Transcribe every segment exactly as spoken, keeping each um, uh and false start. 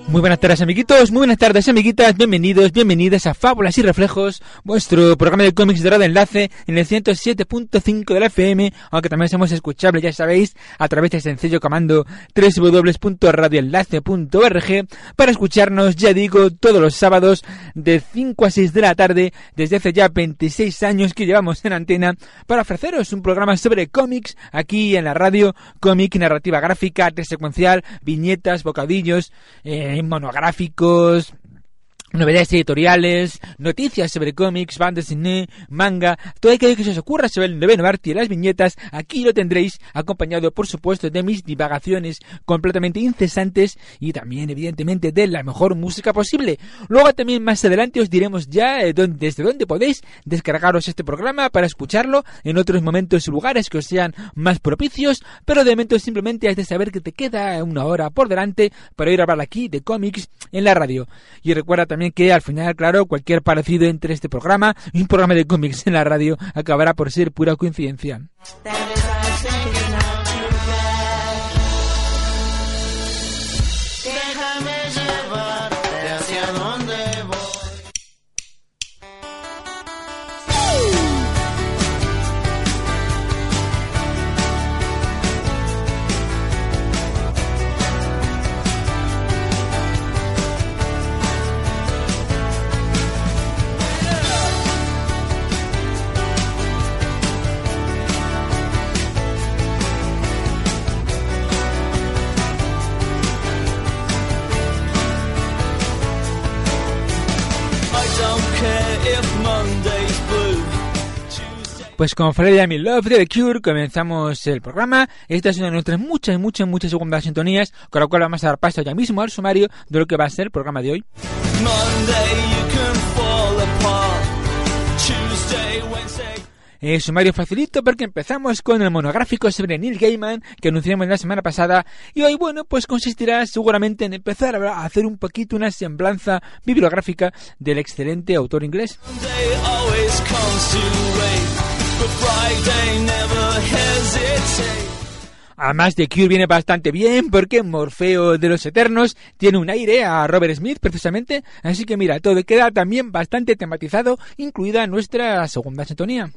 Muy buenas tardes, amiguitos, muy buenas tardes, amiguitas, bienvenidos, bienvenidas a Fábulas y Reflejos, vuestro programa de cómics de Radio Enlace en el ciento siete punto cinco de la F M, aunque también somos escuchables, ya sabéis, a través del sencillo comando doble u doble u doble u punto radio enlace punto org para escucharnos, ya digo, todos los sábados de cinco a seis de la tarde, desde hace ya veintiséis años que llevamos en antena, para ofreceros un programa sobre cómics aquí en la radio, cómic, narrativa gráfica, arte secuencial, viñetas, bocadillos, eh, monográficos, novedades editoriales, noticias sobre cómics, banda cine, manga, todo aquello que se os ocurra sobre el noveno arte y las viñetas, aquí lo tendréis, acompañado por supuesto de mis divagaciones completamente incesantes y también evidentemente de la mejor música posible. Luego también más adelante os diremos ya eh, dónde, desde dónde podéis descargaros este programa para escucharlo en otros momentos y lugares que os sean más propicios, pero de momento simplemente has de saber que te queda una hora por delante para ir a hablar aquí de cómics en la radio. Y recuerda también También que al final, claro, cualquier parecido entre este programa y un programa de cómics en la radio acabará por ser pura coincidencia. Pues con Friday I'm in Love de The Cure comenzamos el programa. Esta es una de nuestras muchas, muchas, muchas segundas sintonías, con la cual vamos a dar paso ya mismo al sumario de lo que va a ser el programa de hoy. Eh, sumario facilito porque empezamos con el monográfico sobre Neil Gaiman que anunciamos la semana pasada, y hoy, bueno, pues consistirá seguramente en empezar a hacer un poquito una semblanza bibliográfica del excelente autor inglés. Además, The Cure viene bastante bien porque Morfeo de los Eternos tiene un aire a Robert Smith precisamente, así que mira, todo queda también bastante tematizado, incluida nuestra segunda sintonía.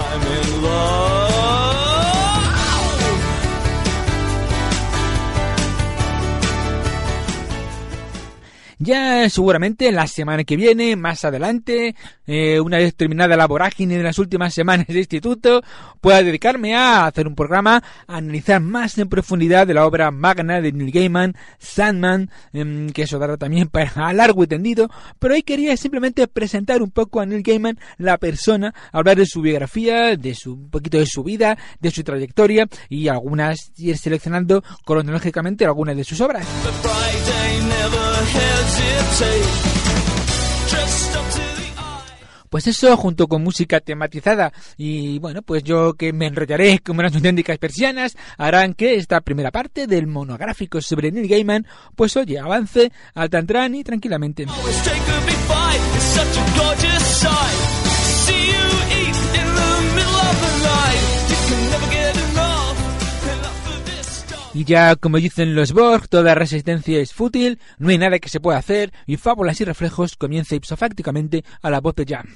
Ya seguramente la semana que viene, más adelante, eh, una vez terminada la vorágine de las últimas semanas de instituto, pueda dedicarme a hacer un programa, a analizar más en profundidad de la obra magna de Neil Gaiman, Sandman, eh, que eso dará también para largo y tendido, pero hoy quería simplemente presentar un poco a Neil Gaiman, la persona, hablar de su biografía, de su, un poquito de su vida, de su trayectoria, y algunas, ir seleccionando cronológicamente algunas de sus obras. Pues eso, junto con música tematizada y bueno, pues yo que me enrollaré como unas auténticas persianas, harán que esta primera parte del monográfico sobre Neil Gaiman, pues oye, avance al tantran y tranquilamente. Y ya, como dicen los Borg, toda resistencia es fútil, no hay nada que se pueda hacer, y Fábulas y Reflejos comienza ipsofácticamente a la voz de Jam.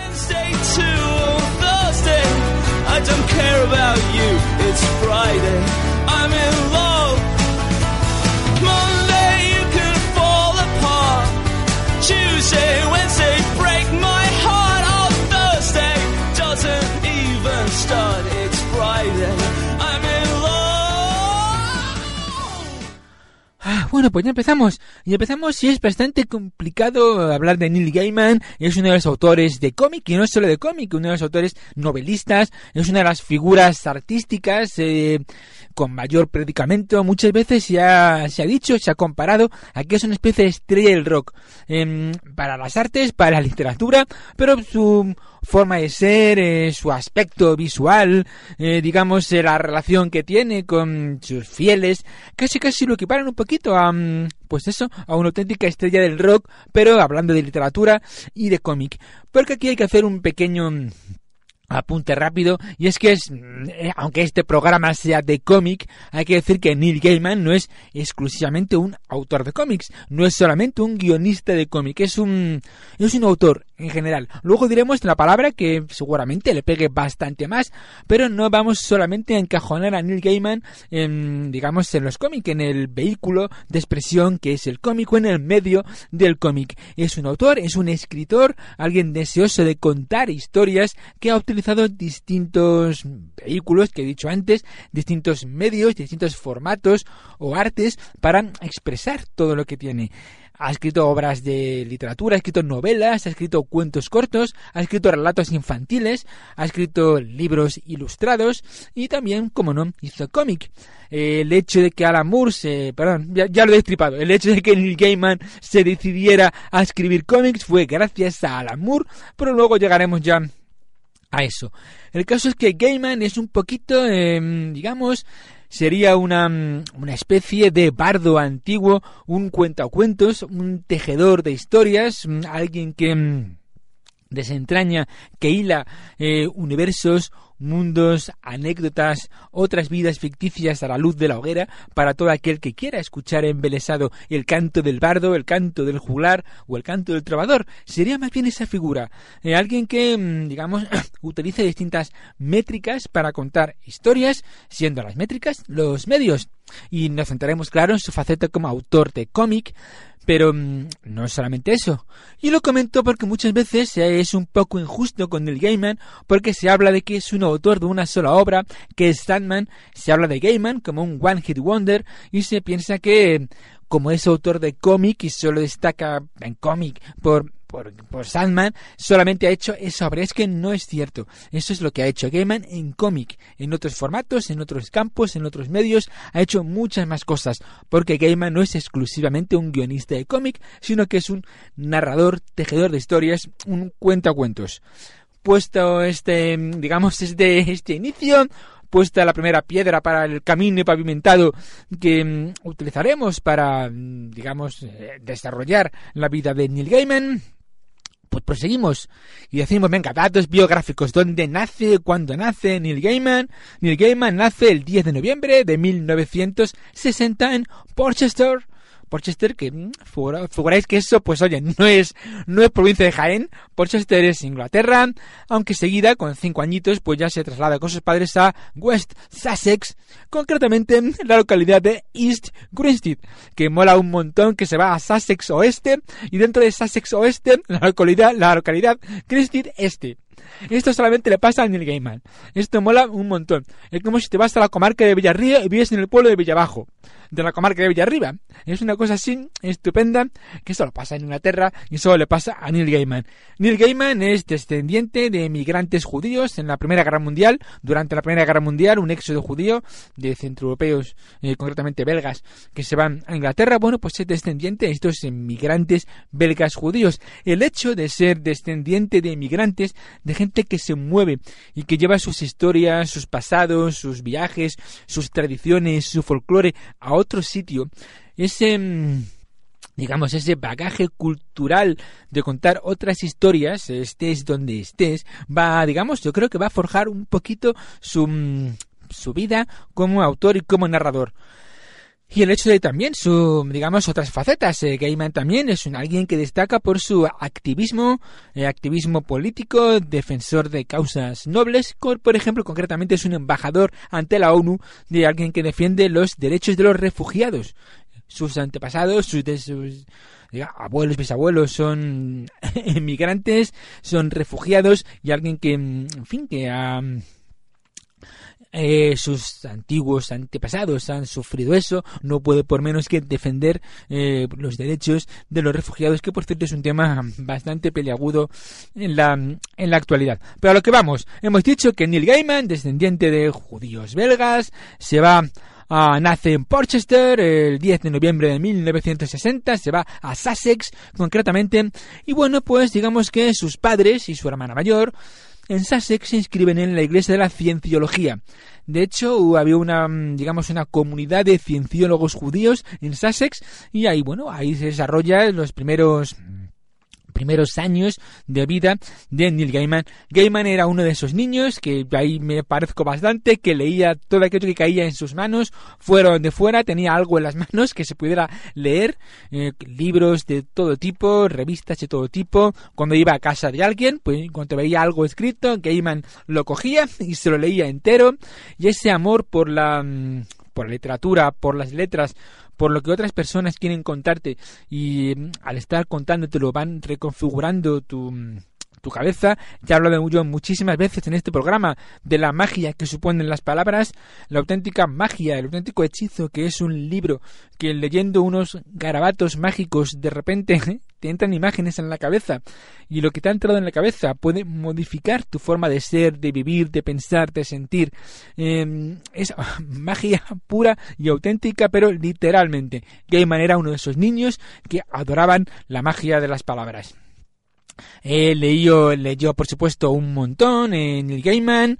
Bueno, pues ya empezamos. Y empezamos y es bastante complicado hablar de Neil Gaiman. Es uno de los autores de cómic, y no solo de cómic, uno de los autores novelistas. Es una de las figuras artísticas eh, con mayor predicamento. Muchas veces se ha, se ha dicho, se ha comparado a que es una especie de estrella del rock. Eh, para las artes, para la literatura, pero su forma de ser, eh, su aspecto visual, eh, digamos, eh, la relación que tiene con sus fieles, casi casi lo equiparan un poquito a, pues eso, a una auténtica estrella del rock, pero hablando de literatura y de cómic. Porque aquí hay que hacer un pequeño apunte rápido, y es que es, aunque este programa sea de cómic, hay que decir que Neil Gaiman no es exclusivamente un autor de cómics, no es solamente un guionista de cómic, es un es un autor en general. Luego diremos la palabra que seguramente le pegue bastante más, pero no vamos solamente a encajonar a Neil Gaiman en, digamos, en los cómics, en el vehículo de expresión que es el cómic o en el medio del cómic. Es un autor, es un escritor, alguien deseoso de contar historias que ha utilizado distintos vehículos que he dicho antes, distintos medios, distintos formatos o artes para expresar todo lo que tiene. Ha escrito obras de literatura, ha escrito novelas, ha escrito cuentos cortos, ha escrito relatos infantiles, ha escrito libros ilustrados y también, como no, hizo cómic. Eh, el hecho de que Alan Moore se... Perdón, ya, ya lo he destripado. El hecho de que Neil Gaiman se decidiera a escribir cómics fue gracias a Alan Moore, pero luego llegaremos ya a eso. El caso es que Gaiman es un poquito, eh, digamos, sería una, una especie de bardo antiguo, un cuentacuentos, un tejedor de historias, alguien que desentraña, que hila eh, universos, mundos, anécdotas, otras vidas ficticias a la luz de la hoguera para todo aquel que quiera escuchar embelesado el canto del bardo, el canto del juglar o el canto del trovador. Sería más bien esa figura, eh, alguien que, digamos, utilice distintas métricas para contar historias, siendo las métricas los medios. Y nos centraremos, claro, en su faceta como autor de cómic, pero mmm, no es solamente eso. Y lo comento porque muchas veces es un poco injusto con Neil Gaiman, porque se habla de que es un autor de una sola obra, que es Sandman, se habla de Gaiman como un one hit wonder, y se piensa que como es autor de cómic y solo destaca en cómic por... Por, por Sandman, solamente ha hecho esa obra. Es que no es cierto. Eso es lo que ha hecho Gaiman en cómic, en otros formatos, en otros campos, en otros medios. Ha hecho muchas más cosas, porque Gaiman no es exclusivamente un guionista de cómic, sino que es un narrador, tejedor de historias, un cuentacuentos. Puesto este, digamos, este, este inicio, puesta la primera piedra para el camino pavimentado que um, utilizaremos para, um, digamos, eh, desarrollar la vida de Neil Gaiman, pues proseguimos y decimos, venga, datos biográficos. ¿Dónde nace? ¿Cuándo nace Neil Gaiman? Neil Gaiman nace el diez de noviembre de mil novecientos sesenta en Porchester, Porchester, que figuráis que eso, pues oye, no es no es provincia de Jaén. Porchester es Inglaterra, aunque seguida, con cinco añitos, pues ya se traslada con sus padres a West Sussex, concretamente en la localidad de East Grinstead, que mola un montón, que se va a Sussex Oeste, y dentro de Sussex Oeste, la localidad, la localidad Grinstead Este. Esto solamente le pasa a Neil Gaiman. Esto mola un montón. Es como si te vas a la comarca de Villarrío y vives en el pueblo de Villabajo, de la comarca de Villarriba. Es una cosa así estupenda, que solo pasa en Inglaterra y solo le pasa a Neil Gaiman. Neil Gaiman es descendiente de migrantes judíos en la Primera Guerra Mundial. Durante la Primera Guerra Mundial, un éxodo judío de centroeuropeos, eh, concretamente belgas, que se van a Inglaterra. Bueno, pues es descendiente de estos inmigrantes belgas judíos. El hecho de ser descendiente de inmigrantes, de gente que se mueve y que lleva sus historias, sus pasados, sus viajes, sus tradiciones, su folclore a otro sitio, ese, digamos, ese bagaje cultural de contar otras historias, estés donde estés, va, digamos, yo creo que va a forjar un poquito su, su vida como autor y como narrador. Y el hecho de también su, digamos, otras facetas. Eh, Gaiman también es un alguien que destaca por su activismo, eh, activismo político, defensor de causas nobles. Por ejemplo, concretamente es un embajador ante la ONU de alguien que defiende los derechos de los refugiados. Sus antepasados, sus, de sus digamos, abuelos, bisabuelos son inmigrantes, son refugiados y alguien que, en fin, que ha... Um, Eh, sus antiguos antepasados han sufrido eso, no puede por menos que defender eh, los derechos de los refugiados, que por cierto es un tema bastante peliagudo en la, en la actualidad. Pero a lo que vamos, hemos dicho que Neil Gaiman, descendiente de judíos belgas, se va a, nace en Porchester el diez de noviembre de mil novecientos sesenta, se va a Sussex concretamente, y bueno, pues digamos que sus padres y su hermana mayor en Sussex se inscriben en la Iglesia de la Cienciología. De hecho, había una, digamos, una comunidad de cienciólogos judíos en Sussex y ahí, bueno, ahí se desarrollan los primeros primeros años de vida de Neil Gaiman. Gaiman era uno de esos niños que ahí me parezco bastante, que leía todo aquello que caía en sus manos, fuera donde fuera, tenía algo en las manos que se pudiera leer, eh, libros de todo tipo, revistas de todo tipo. Cuando iba a casa de alguien, pues cuando veía algo escrito, Gaiman lo cogía y se lo leía entero, y ese amor por la, por la literatura, por las letras, por lo que otras personas quieren contarte, y al estar contándotelo van reconfigurando tu, tu cabeza. Ya he hablado yo muchísimas veces en este programa de la magia que suponen las palabras, la auténtica magia, el auténtico hechizo que es un libro, que leyendo unos garabatos mágicos de repente te entran imágenes en la cabeza, y lo que te ha entrado en la cabeza puede modificar tu forma de ser, de vivir, de pensar, de sentir. Eh, es magia pura y auténtica, pero literalmente. Gaiman era uno de esos niños que adoraban la magia de las palabras. Eh, leyó, leyó, por supuesto, un montón en Neil Gaiman.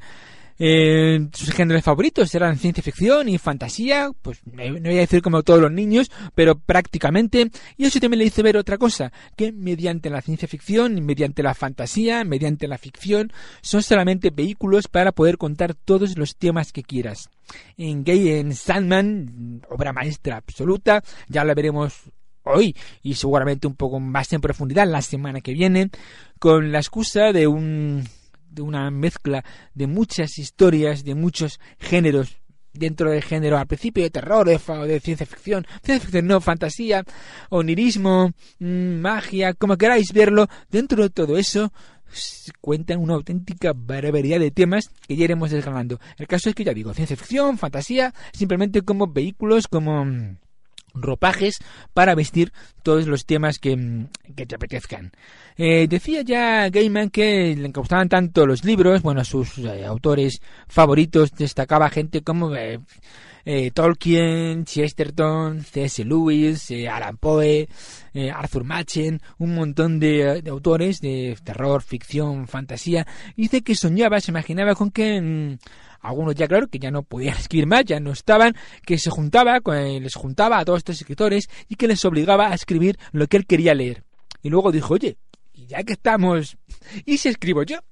Eh, sus géneros favoritos eran ciencia ficción y fantasía, pues no voy a decir como todos los niños, pero prácticamente. Y eso también le hizo ver otra cosa, que mediante la ciencia ficción, mediante la fantasía, mediante la ficción, son solamente vehículos para poder contar todos los temas que quieras. En Gay, en Sandman, obra maestra absoluta, ya la veremos hoy y seguramente un poco más en profundidad la semana que viene, con la excusa de un de una mezcla de muchas historias, de muchos géneros dentro del género, al principio de terror, de, fa- de ciencia ficción, ciencia ficción no, fantasía, onirismo, mmm, magia, como queráis verlo. Dentro de todo eso cuentan una auténtica barbaridad de temas que ya iremos desgranando. El caso es que ya digo, ciencia ficción, fantasía, simplemente como vehículos, como ropajes para vestir todos los temas que, que te apetezcan. Eh, decía ya Gaiman que le gustaban tanto los libros, bueno, sus eh, autores favoritos destacaba gente como eh, eh, Tolkien, Chesterton, C S Lewis, eh, Alan Poe, eh, Arthur Machen, un montón de, de autores de terror, ficción, fantasía. Dice que soñaba, se imaginaba con que mmm, algunos ya claro que ya no podían escribir más, ya no estaban, que se juntaba, les juntaba a todos estos escritores y que les obligaba a escribir lo que él quería leer. Y luego dijo, oye, y ya que estamos, ¿y si escribo yo?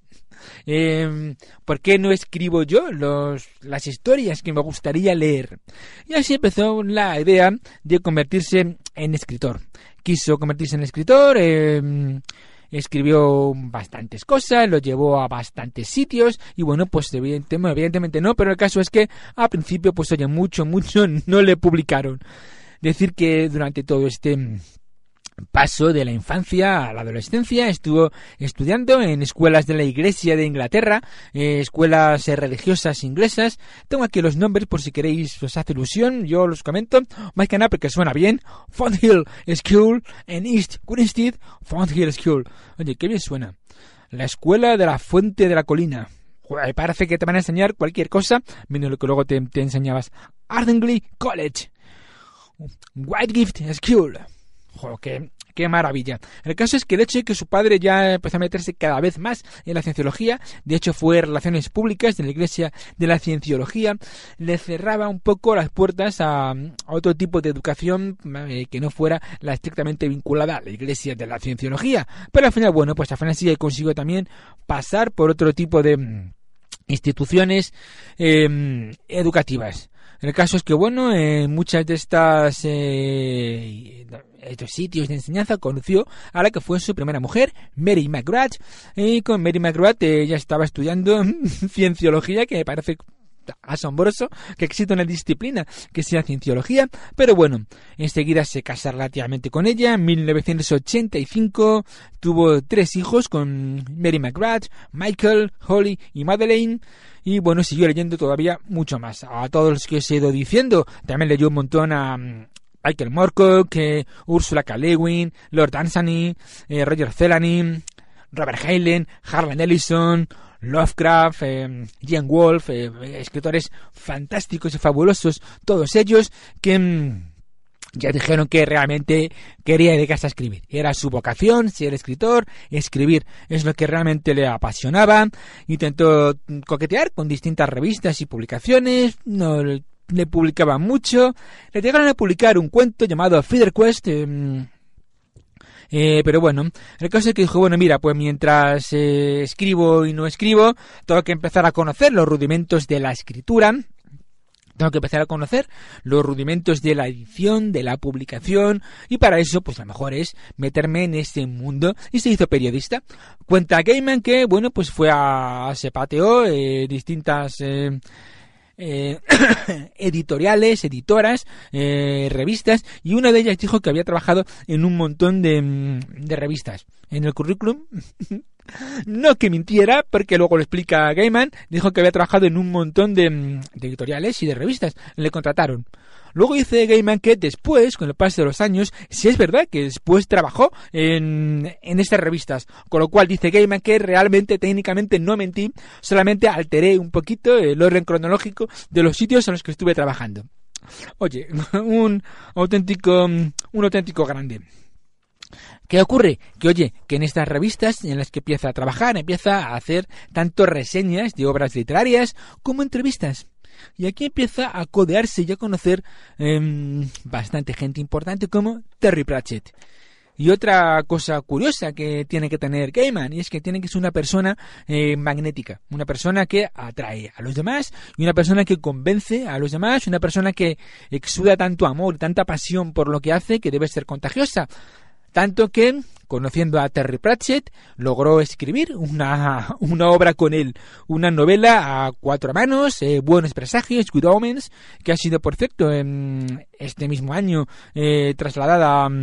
Eh, ¿Por qué no escribo yo los, las historias que me gustaría leer? Y así empezó la idea de convertirse en escritor. Quiso convertirse en escritor, eh, escribió bastantes cosas, lo llevó a bastantes sitios y bueno, pues evidentemente, evidentemente no, pero el caso es que al principio pues oye, mucho, mucho no le publicaron. Decir que durante todo este paso de la infancia a la adolescencia estuvo estudiando en escuelas de la Iglesia de Inglaterra, eh, escuelas eh, religiosas inglesas. Tengo aquí los nombres por si queréis, os hace ilusión, yo los comento, más que nada porque suena bien. Fonthill School en East Grinstead, Fonthill School. Oye, qué bien suena. La escuela de la Fuente de la Colina. Joder, parece que te van a enseñar cualquier cosa, menos lo que luego te, te enseñabas. Ardingly College, Whitegift School. Joder, qué, qué maravilla. El caso es que el hecho de que su padre ya empezó a meterse cada vez más en la cienciología, de hecho fue Relaciones Públicas de la Iglesia de la Cienciología, le cerraba un poco las puertas a, a otro tipo de educación eh, que no fuera la estrictamente vinculada a la Iglesia de la Cienciología. Pero al final, bueno, pues al final sí consiguió también pasar por otro tipo de mm, instituciones eh, educativas. El caso es que, bueno, en eh, muchas de estas eh, estos sitios de enseñanza conoció a la que fue su primera mujer, Mary McGrath, y con Mary McGrath ella estaba estudiando cienciología, que me parece asombroso que exista una disciplina que sea cienciología, pero bueno, enseguida se casa relativamente con ella. En mil novecientos ochenta y cinco tuvo tres hijos con Mary McGrath, Michael, Holly y Madeleine. Y bueno, siguió leyendo todavía mucho más. A todos los que os he ido diciendo, también leyó un montón a Michael Moorcock, eh, Ursula K. Le Guin, Lord Dunsany, eh, Roger Zelazny, Robert Heinlein, Harlan Ellison, Lovecraft, eh, Ian Wolfe, eh, escritores fantásticos y fabulosos, todos ellos que mmm, ya dijeron que realmente quería dedicarse a escribir. Era su vocación, ser escritor, escribir es lo que realmente le apasionaba. Intentó coquetear con distintas revistas y publicaciones, no le publicaban mucho. Le llegaron a publicar un cuento llamado Feather Quest, eh, Eh, pero bueno, el caso es que dijo, bueno, mira, pues mientras eh, escribo y no escribo, tengo que empezar a conocer los rudimentos de la escritura. Tengo que empezar a conocer los rudimentos de la edición, de la publicación, y para eso, pues lo mejor es meterme en ese mundo, y se hizo periodista. Cuenta Gaiman que, bueno, pues fue a, se pateó eh, distintas eh, eh, editoriales, editoras, eh, revistas, y una de ellas dijo que había trabajado en un montón de, de revistas. En el currículum... No que mintiera, porque luego lo explica Gaiman, dijo que había trabajado en un montón de, de editoriales y de revistas, le contrataron. Luego dice Gaiman que después, con el paso de los años, sí es verdad que después trabajó en, en estas revistas, con lo cual dice Gaiman que realmente, técnicamente no mentí, solamente alteré un poquito el orden cronológico de los sitios en los que estuve trabajando. Oye, un auténtico, un auténtico grande. ¿Qué ocurre? Que oye, que en estas revistas en las que empieza a trabajar, empieza a hacer tanto reseñas de obras literarias como entrevistas. Y aquí empieza a codearse y a conocer eh, bastante gente importante como Terry Pratchett. Y otra cosa curiosa que tiene que tener Gaiman, y es que tiene que ser una persona eh, magnética, una persona que atrae a los demás, y una persona que convence a los demás, una persona que exuda tanto amor, tanta pasión por lo que hace, que debe ser contagiosa. Tanto que, conociendo a Terry Pratchett, logró escribir una, una obra con él, una novela a cuatro manos, eh, Buenos Presagios, Good Omens, que ha sido, por cierto, en este mismo año eh, trasladada a,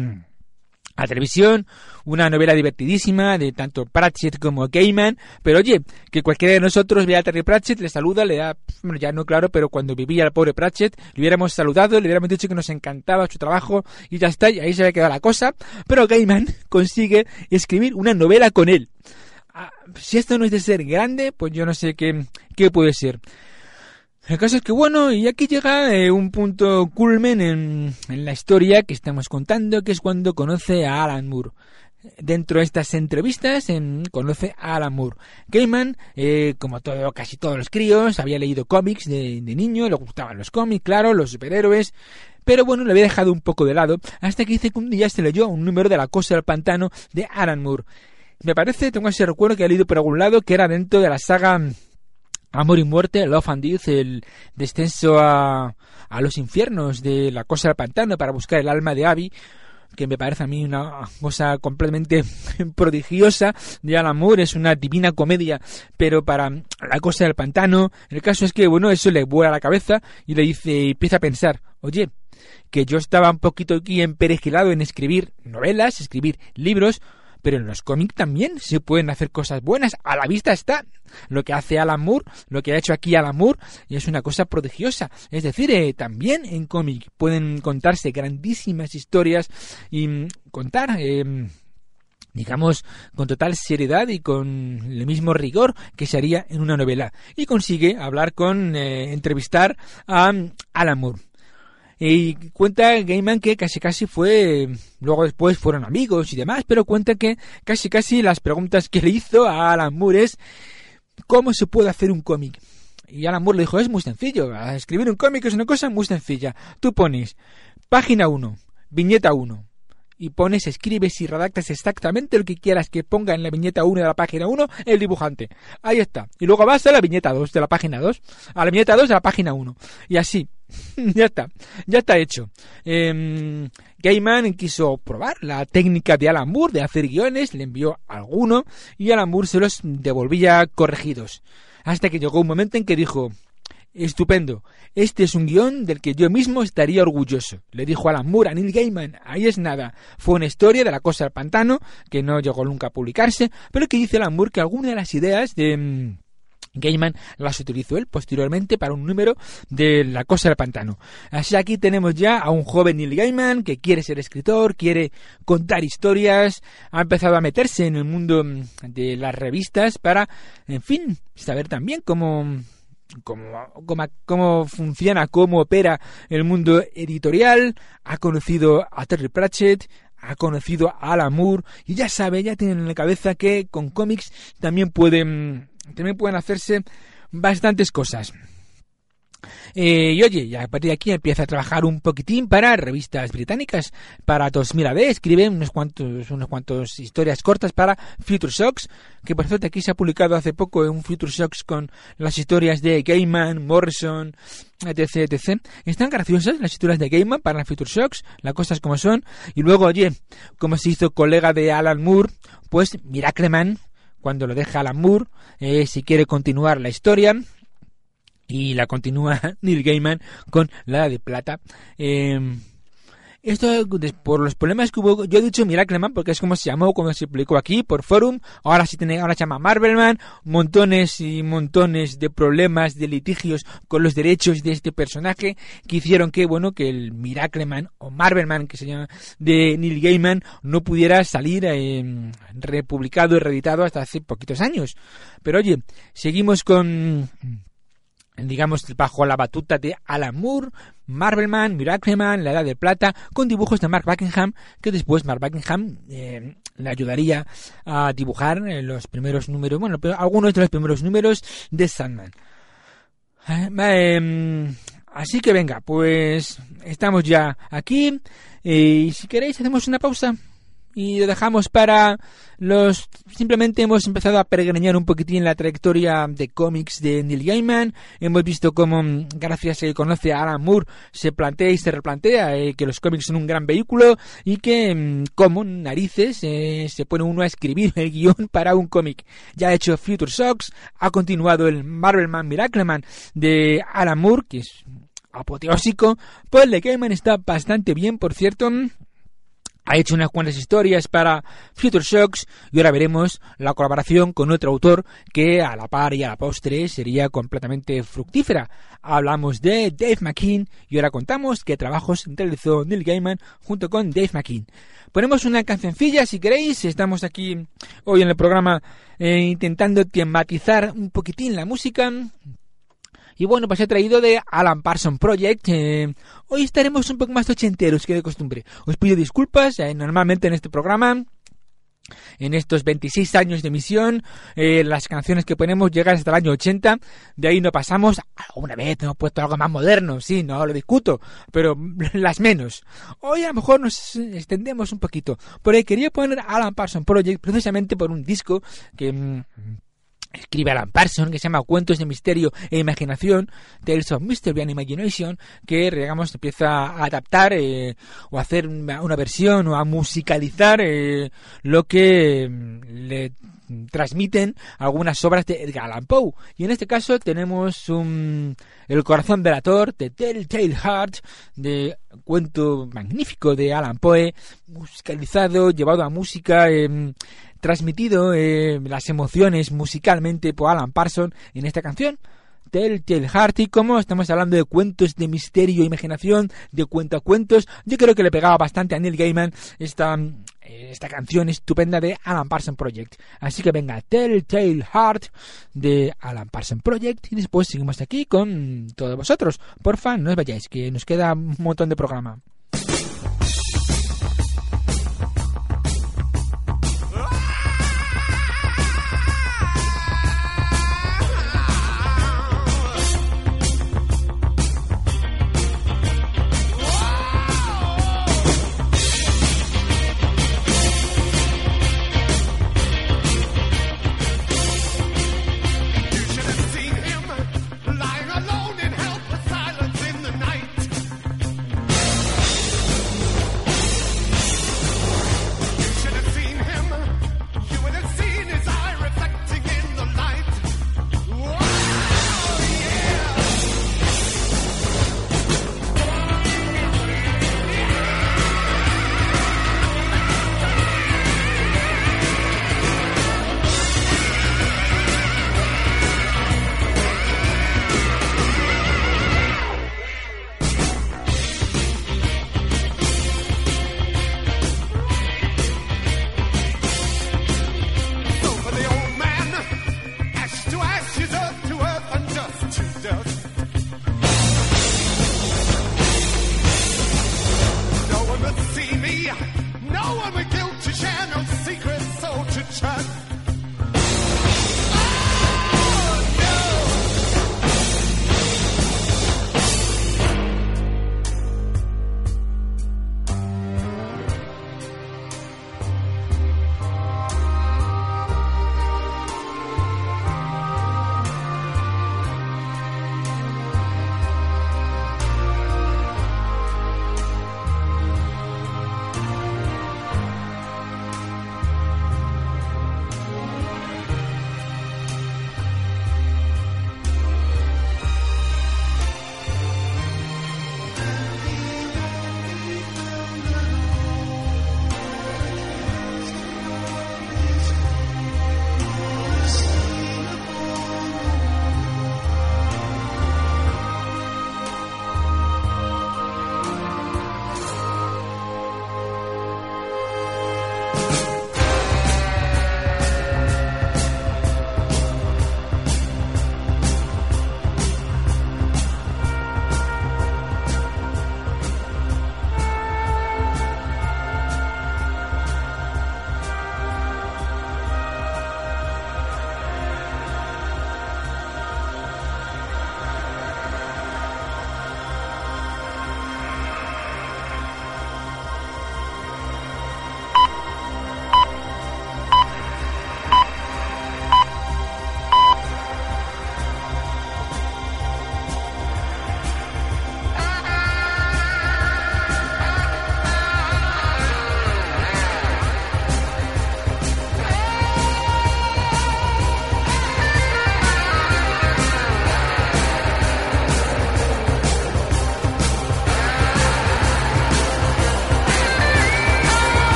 a televisión, una novela divertidísima de tanto Pratchett como Gaiman, pero oye, que cualquiera de nosotros vea a Terry Pratchett, le saluda, le da, bueno, ya no claro, pero cuando vivía el pobre Pratchett, le hubiéramos saludado, le hubiéramos dicho que nos encantaba su trabajo y ya está, y ahí se había quedado la cosa, pero Gaiman consigue escribir una novela con él. Ah, si esto no es de ser grande, pues yo no sé qué, qué puede ser. El caso es que, bueno, y aquí llega eh, un punto culmen en, en la historia que estamos contando, que es cuando conoce a Alan Moore. Dentro de estas entrevistas eh, conoce a Alan Moore. Gaiman, eh, como todo, casi todos los críos, había leído cómics de, de niño, le gustaban los cómics, claro, los superhéroes, pero bueno, lo había dejado un poco de lado, hasta que dice que un día se leyó un número de La Cosa del Pantano de Alan Moore. Me parece, tengo ese recuerdo que he leído por algún lado, que era dentro de la saga Amor y Muerte, Love and Death, el descenso a, a los infiernos de La Cosa del Pantano para buscar el alma de Abby, que me parece a mí una cosa completamente prodigiosa de Alan Moore. Es una divina comedia, pero para La Cosa del Pantano. El caso es que, bueno, eso le vuela la cabeza y le dice, empieza a pensar, oye, que yo estaba un poquito aquí emperejilado en escribir novelas, escribir libros, pero en los cómics también se pueden hacer cosas buenas. A la vista está lo que hace Alan Moore, lo que ha hecho aquí Alan Moore, y es una cosa prodigiosa. Es decir, eh, también en cómic pueden contarse grandísimas historias y mm, contar, eh, digamos, con total seriedad y con el mismo rigor que se haría en una novela. Y consigue hablar con, eh, entrevistar a um, Alan Moore. Y cuenta Gaiman que casi casi fue, luego después fueron amigos y demás, pero cuenta que casi casi las preguntas que le hizo a Alan Moore es ¿cómo se puede hacer un cómic? Y Alan Moore le dijo, es muy sencillo, escribir un cómic es una cosa muy sencilla. Tú pones página uno, viñeta uno, y pones, escribes y redactas exactamente lo que quieras que ponga en la viñeta uno de la página uno el dibujante. Ahí está. Y luego vas a la viñeta dos de la página dos, a la viñeta dos de la página uno. Y así. ya está. Ya está hecho. Eh, Gaiman quiso probar la técnica de Alan Moore de hacer guiones, le envió alguno y Alan Moore se los devolvía corregidos. Hasta que llegó un momento en que dijo, estupendo, este es un guión del que yo mismo estaría orgulloso, le dijo Alan Moore a Neil Gaiman. Ahí es nada, fue una historia de La Cosa del Pantano que no llegó nunca a publicarse, pero que dice Alan Moore que alguna de las ideas de mmm, Gaiman las utilizó él posteriormente para un número de La Cosa del Pantano. Así aquí tenemos ya a un joven Neil Gaiman que quiere ser escritor, quiere contar historias, ha empezado a meterse en el mundo de las revistas para, en fin, saber también cómo Cómo, cómo, cómo funciona, cómo opera el mundo editorial. Ha conocido a Terry Pratchett, ha conocido a Alan Moore y ya sabe, ya tienen en la cabeza que con cómics también pueden, también pueden hacerse bastantes cosas. Eh, y oye, ya a partir de aquí empieza a trabajar un poquitín para revistas británicas. Para dos mil A D escribe unos cuantos, unos cuantos historias cortas para Future Shocks, que por cierto aquí se ha publicado hace poco un Future Shocks con las historias de Gaiman, Morrison, etc, etcétera. Están graciosas las historias de Gaiman para Future Shocks, las cosas como son. Y luego, oye, como se hizo colega de Alan Moore, pues Miracleman, cuando lo deja Alan Moore, eh, si quiere continuar la historia. Y la continúa Neil Gaiman con la Edad de Plata. Eh, esto por los problemas que hubo, yo he dicho Miracleman porque es como se llamó cuando se publicó aquí por Forum. Ahora sí tiene, ahora se llama Marvelman. Montones y montones de problemas, de litigios con los derechos de este personaje que hicieron que, bueno, que el Miracleman o Marvelman, que se llama, de Neil Gaiman no pudiera salir eh, republicado y reeditado hasta hace poquitos años. Pero oye, seguimos con, digamos, bajo la batuta de Alan Moore, Marvelman, Miracleman, La Edad de Plata, con dibujos de Mark Buckingham, que después Mark Buckingham eh, le ayudaría a dibujar eh, los primeros números, bueno, algunos de los primeros números de Sandman. Eh, eh, así que venga, pues estamos ya aquí, eh, y si queréis hacemos una pausa y lo dejamos para los... Simplemente hemos empezado a peregrinar un poquitín la trayectoria de cómics de Neil Gaiman. Hemos visto cómo, gracias a que conoce a Alan Moore, se plantea y se replantea eh, que los cómics son un gran vehículo y que, como narices, eh, se pone uno a escribir el guión para un cómic. Ya ha hecho Future Shocks, ha continuado el Marvelman Miracleman de Alan Moore, que es apoteósico. Pues el de Gaiman está bastante bien, por cierto. Ha hecho unas cuantas historias para Future Shocks y ahora veremos la colaboración con otro autor que a la par y a la postre sería completamente fructífera. Hablamos de Dave McKean y ahora contamos qué trabajos realizó Neil Gaiman junto con Dave McKean. Ponemos una cancioncilla si queréis. Estamos aquí hoy en el programa eh, intentando tematizar un poquitín la música. Y bueno, pues he traído de Alan Parsons Project. Eh, hoy estaremos un poco más ochenteros que de costumbre. Os pido disculpas, eh, normalmente en este programa, en estos veintiséis años de emisión, eh, las canciones que ponemos llegan hasta el año ochenta. De ahí no pasamos. Alguna vez hemos puesto algo más moderno, sí, no lo discuto, pero las menos. Hoy a lo mejor nos extendemos un poquito, porque quería poner Alan Parsons Project precisamente por un disco que... Mmm, escribe Alan Parsons, que se llama Cuentos de Misterio e Imaginación, Tales of Mystery and Imagination, que, digamos, empieza a adaptar eh, o a hacer una, una versión o a musicalizar eh, lo que eh, le transmiten algunas obras de Edgar Allan Poe. Y en este caso tenemos un, El corazón delator, de Telltale Heart, de cuento magnífico de Allan Poe, musicalizado, llevado a música, eh, transmitido eh, las emociones musicalmente por Alan Parsons en esta canción, Telltale Heart. Y como estamos hablando de cuentos de misterio e imaginación, de cuentacuentos, yo creo que le pegaba bastante a Neil Gaiman esta, esta canción estupenda de Alan Parsons Project. Así que venga, Telltale Heart de Alan Parsons Project, y después seguimos aquí con todos vosotros. Porfa, no os vayáis, que nos queda un montón de programa.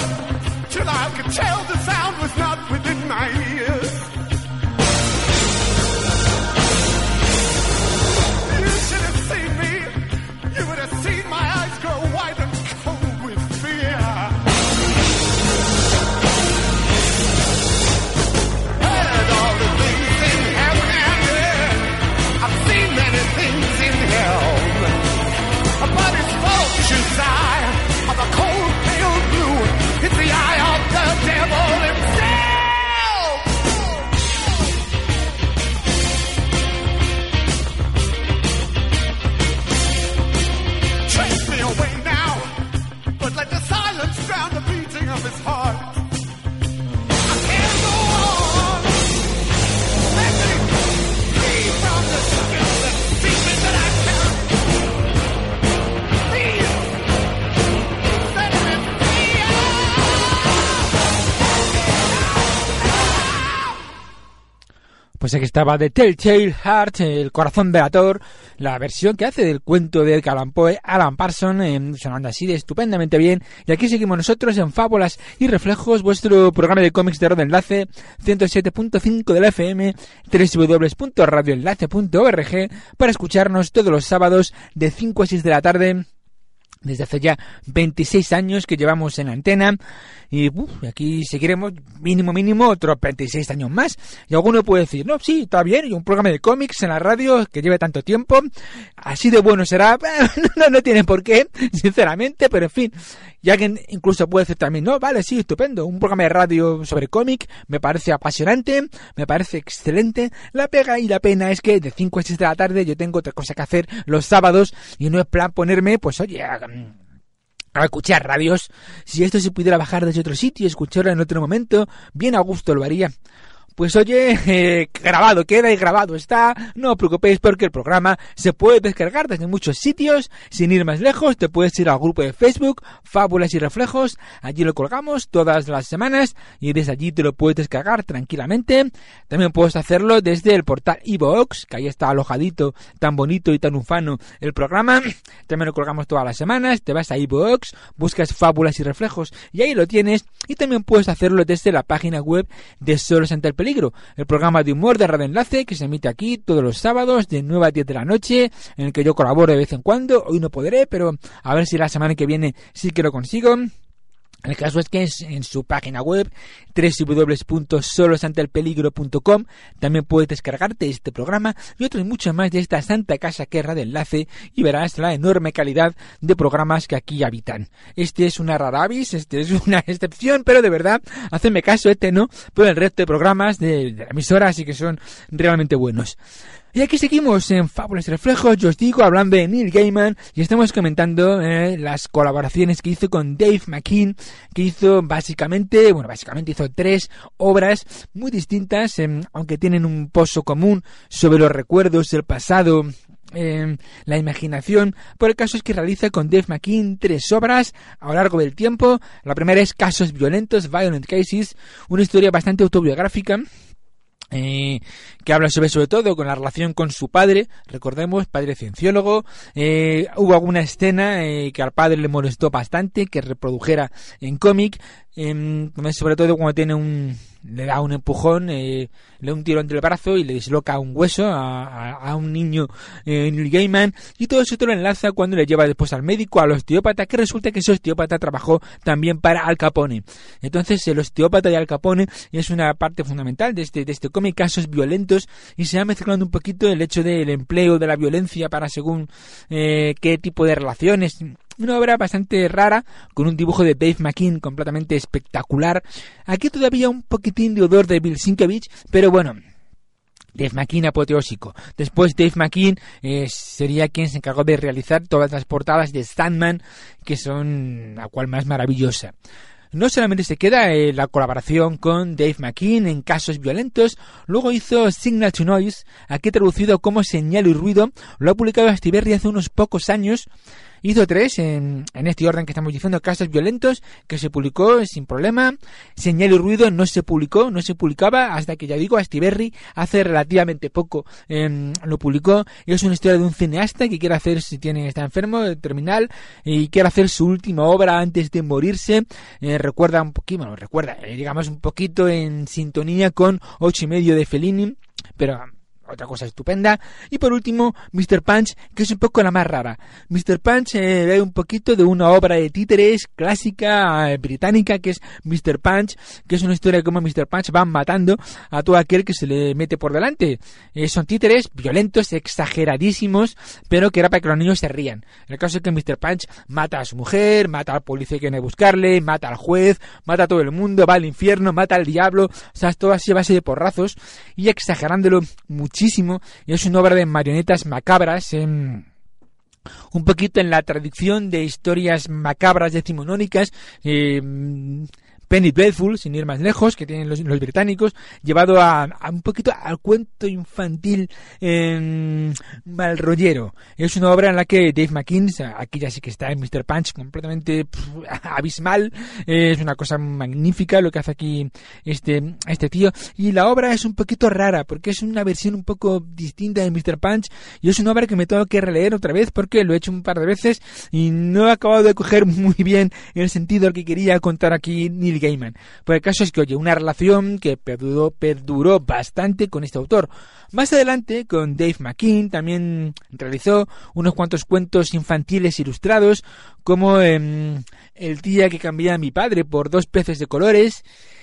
till I could tell the sound was not within my ears. You should have seen me. You would have seen my eyes grow wide and cold with fear. Heard all the things in heaven and earth. I've seen many things in hell, but it's vulture's eye of a cold pale blue. It's the eye of the devil himself. Chase me away now, but let the silence drown the beating of his heart. I can't go on. Let me free from the skill and secret that I carry. Please, let me free. Pues aquí estaba The Telltale Heart, el corazón velator, la versión que hace del cuento de Edgar Allan Poe, Alan Parsons, eh, sonando así de estupendamente bien. Y aquí seguimos nosotros en Fábulas y Reflejos, vuestro programa de cómics de Radio Enlace, ciento siete punto cinco de la F M, doble u doble u doble u punto radio enlace punto org, para escucharnos todos los sábados de cinco a seis de la tarde. Desde hace ya veintiséis años que llevamos en la antena y uf, aquí seguiremos mínimo mínimo otros veintiséis años más. Y alguno puede decir, no, sí, está bien, y un programa de cómics en la radio que lleve tanto tiempo, así de bueno será. no, no tiene por qué, sinceramente, pero en fin. Y alguien incluso puede decir también, no, vale, sí, estupendo, un programa de radio sobre cómic me parece apasionante, me parece excelente. La pega y la pena es que de cinco a seis de la tarde yo tengo otra cosa que hacer los sábados y no es plan ponerme, pues oye, a, a escuchar radios. Si esto se pudiera bajar desde otro sitio y escucharlo en otro momento, bien a gusto lo haría. Pues oye, eh, grabado queda y grabado está, no os preocupéis porque el programa se puede descargar desde muchos sitios. Sin ir más lejos, te puedes ir al grupo de Facebook, Fábulas y Reflejos, allí lo colgamos todas las semanas y desde allí te lo puedes descargar tranquilamente. También puedes hacerlo desde el portal iVoox, que ahí está alojadito, tan bonito y tan ufano el programa. También lo colgamos todas las semanas, te vas a iVoox, buscas Fábulas y Reflejos y ahí lo tienes. Y también puedes hacerlo desde la página web de Solos ante el Peligro, el programa de humor de Radio Enlace que se emite aquí todos los sábados de nueve a diez de la noche, en el que yo colaboro de vez en cuando. Hoy no podré, pero a ver si la semana que viene sí que lo consigo. El caso es que en su página web doble u doble u doble u punto solos ante el peligro punto com también puedes descargarte este programa y otros muchos más de esta santa casa que es Radio Enlace y verás la enorme calidad de programas que aquí habitan. Este es una rara avis, este es una excepción, pero de verdad, hacedme caso, este no, pero el resto de programas de, de la emisora sí que son realmente buenos. Y aquí seguimos en Fábulas y Reflejos, yo os digo, hablando de Neil Gaiman, y estamos comentando eh, las colaboraciones que hizo con Dave McKean, que hizo básicamente, bueno, básicamente hizo tres obras muy distintas, eh, aunque tienen un pozo común sobre los recuerdos del pasado, eh, la imaginación. Por el caso es que realiza con Dave McKean tres obras a lo largo del tiempo. La primera es Casos Violentos, Violent Cases, una historia bastante autobiográfica, Eh, que habla sobre sobre todo con la relación con su padre, recordemos, padre cienciólogo. Eh, hubo alguna escena eh, que al padre le molestó bastante que reprodujera en cómic, eh, sobre todo cuando tiene un le da un empujón, eh, le da un tiro entre el brazo y le disloca un hueso a, a, a un niño, eh, Neil Gaiman, y todo eso te lo enlaza cuando le lleva después al médico, al osteópata, que resulta que ese osteópata trabajó también para Al Capone. Entonces el osteópata y Al Capone es una parte fundamental de este, de este cómic, Casos Violentos, y se va mezclando un poquito el hecho del empleo de la violencia para según eh, qué tipo de relaciones. Una obra bastante rara, con un dibujo de Dave McKean completamente espectacular. Aquí todavía un poquitín de odor de Bill Sienkiewicz, pero bueno, Dave McKean apoteósico. Después Dave McKean eh, sería quien se encargó de realizar todas las portadas de Sandman, que son la cual más maravillosa. No solamente se queda eh, la colaboración con Dave McKean en Casos Violentos, luego hizo Signal to Noise, aquí traducido como Señal y Ruido, lo ha publicado Astiberri hace unos pocos años, Hizo tres en, en este orden que estamos diciendo, Casos Violentos, que se publicó sin problema. Señal y Ruido no se publicó, no se publicaba hasta que, ya digo, Astiberri hace relativamente poco eh, lo publicó. Y es una historia de un cineasta que quiere hacer, si tiene está enfermo, terminal, y quiere hacer su última obra antes de morirse. Eh, recuerda un poquito, bueno, recuerda, eh, digamos un poquito en sintonía con Ocho y medio de Fellini, pero otra cosa estupenda. Y por último, mister Punch, que es un poco la más rara. mister Punch eh, ve un poquito de una obra de títeres clásica eh, británica, que es mister Punch, que es una historia de cómo mister Punch va matando a todo aquel que se le mete por delante. Eh, son títeres violentos, exageradísimos, pero que era para que los niños se rían. El caso es que mister Punch mata a su mujer, mata al policía que viene a buscarle, mata al juez, mata a todo el mundo, va al infierno, mata al diablo. O sea, es todo así a base de porrazos y exagerándolo mucho. Muchísimo, y es una obra de marionetas macabras, eh, un poquito en la tradición de historias macabras decimonónicas, eh, Penny Dreadful, sin ir más lejos, que tienen los, los británicos, llevado a, a un poquito al cuento infantil eh, malrollero. Es una obra en la que Dave McKean, aquí ya sí que está en mister Punch, completamente pff, abismal, eh, es una cosa magnífica lo que hace aquí este, este tío, y la obra es un poquito rara, porque es una versión un poco distinta de mister Punch, y es una obra que me tengo que releer otra vez, porque lo he hecho un par de veces, y no he acabado de coger muy bien el sentido que quería contar aquí Neil Gaiman. Pues el caso es que, oye, una relación que perduró, perduró bastante con este autor. Más adelante, con Dave McKean, también realizó unos cuantos cuentos infantiles ilustrados, como eh, El día que cambié a mi padre por dos peces de colores.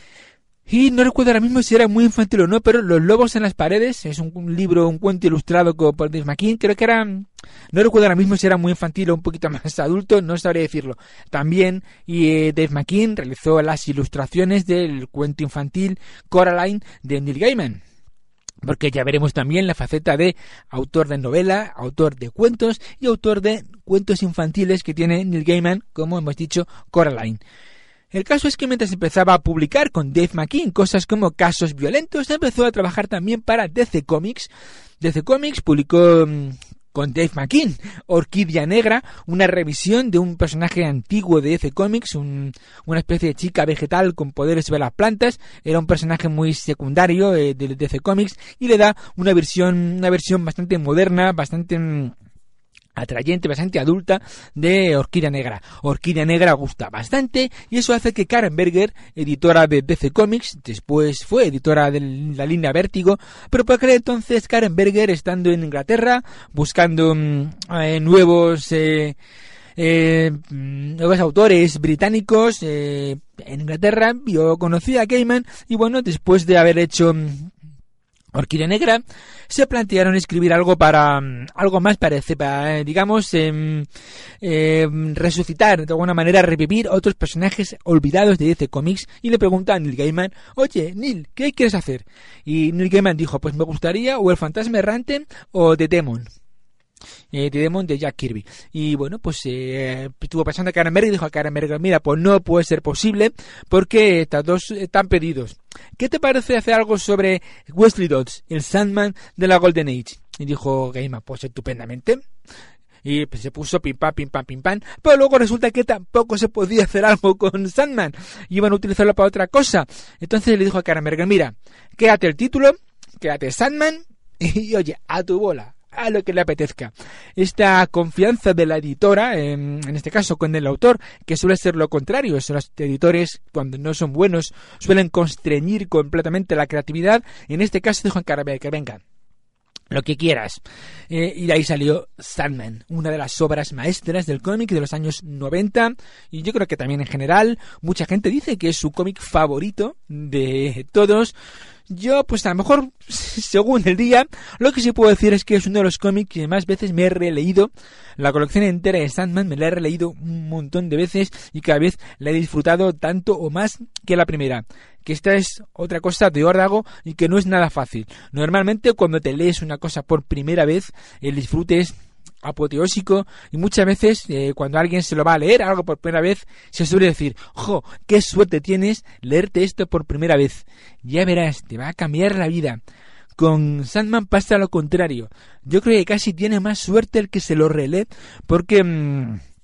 Y no recuerdo ahora mismo si era muy infantil o no, pero Los lobos en las paredes, es un, un libro, un cuento ilustrado por Dave McKean, creo que era, no recuerdo ahora mismo si era muy infantil o un poquito más adulto, no sabría decirlo. También y eh, Dave McKean realizó las ilustraciones del cuento infantil Coraline de Neil Gaiman, porque ya veremos también la faceta de autor de novela, autor de cuentos y autor de cuentos infantiles que tiene Neil Gaiman, como hemos dicho, Coraline. El caso es que mientras empezaba a publicar con Dave McKean cosas como Casos Violentos, empezó a trabajar también para D C Comics. D C Comics publicó mmm, con Dave McKean Orquídea Negra, una revisión de un personaje antiguo de D C Comics, un, una especie de chica vegetal con poderes sobre las plantas. Era un personaje muy secundario eh, de D C Comics y le da una versión, una versión bastante moderna, bastante Mmm, atrayente, bastante adulta de Orquídea Negra. Orquídea Negra gusta bastante y eso hace que Karen Berger, editora de D C Comics, después fue editora de la línea Vértigo, pero por aquel entonces Karen Berger, estando en Inglaterra buscando eh, nuevos eh, eh, nuevos autores británicos eh, en Inglaterra, yo conocí a Gaiman y bueno, después de haber hecho Orquídea Negra, se plantearon escribir algo para algo más parece para, eh, digamos, eh, eh, resucitar, de alguna manera revivir otros personajes olvidados de D C Comics, y le preguntan a Neil Gaiman, oye, Neil, ¿qué quieres hacer? Y Neil Gaiman dijo, pues me gustaría o El fantasma errante o The Demon. Eh, The Demon de Jack Kirby. Y bueno, pues eh, estuvo pasando a Karen Berger y dijo a Karen Berger, mira, pues no puede ser posible porque estas dos están pedidos. ¿Qué te parece hacer algo sobre Wesley Dodds, el Sandman de la Golden Age? Y dijo Gaiman, pues estupendamente. Y pues se puso pim pam, pim pam, pim pam. Pero luego resulta que tampoco se podía hacer algo con Sandman. Iban a utilizarlo para otra cosa. Entonces le dijo a Karen Berger, mira, quédate el título, quédate Sandman y oye, a tu bola, a lo que le apetezca. Esta confianza de la editora, en, en este caso con el autor, que suele ser lo contrario, son los editores cuando no son buenos suelen constreñir completamente la creatividad. En este caso dijo en Carabel que venga, lo que quieras. Eh, y de ahí salió Sandman, una de las obras maestras del cómic de los años noventa, y yo creo que también en general mucha gente dice que es su cómic favorito de todos. Yo, pues a lo mejor, según el día, lo que sí puedo decir es que es uno de los cómics que más veces me he releído. La colección entera de Sandman me la he releído un montón de veces y cada vez la he disfrutado tanto o más que la primera. Que esta es otra cosa de órdago y que no es nada fácil. Normalmente cuando te lees una cosa por primera vez, el disfrute es apoteósico y muchas veces eh, cuando alguien se lo va a leer algo por primera vez se suele decir, ¡jo! ¡Qué suerte tienes leerte esto por primera vez! Ya verás, te va a cambiar la vida. Con Sandman pasa lo contrario. Yo creo que casi tiene más suerte el que se lo relee porque mmm,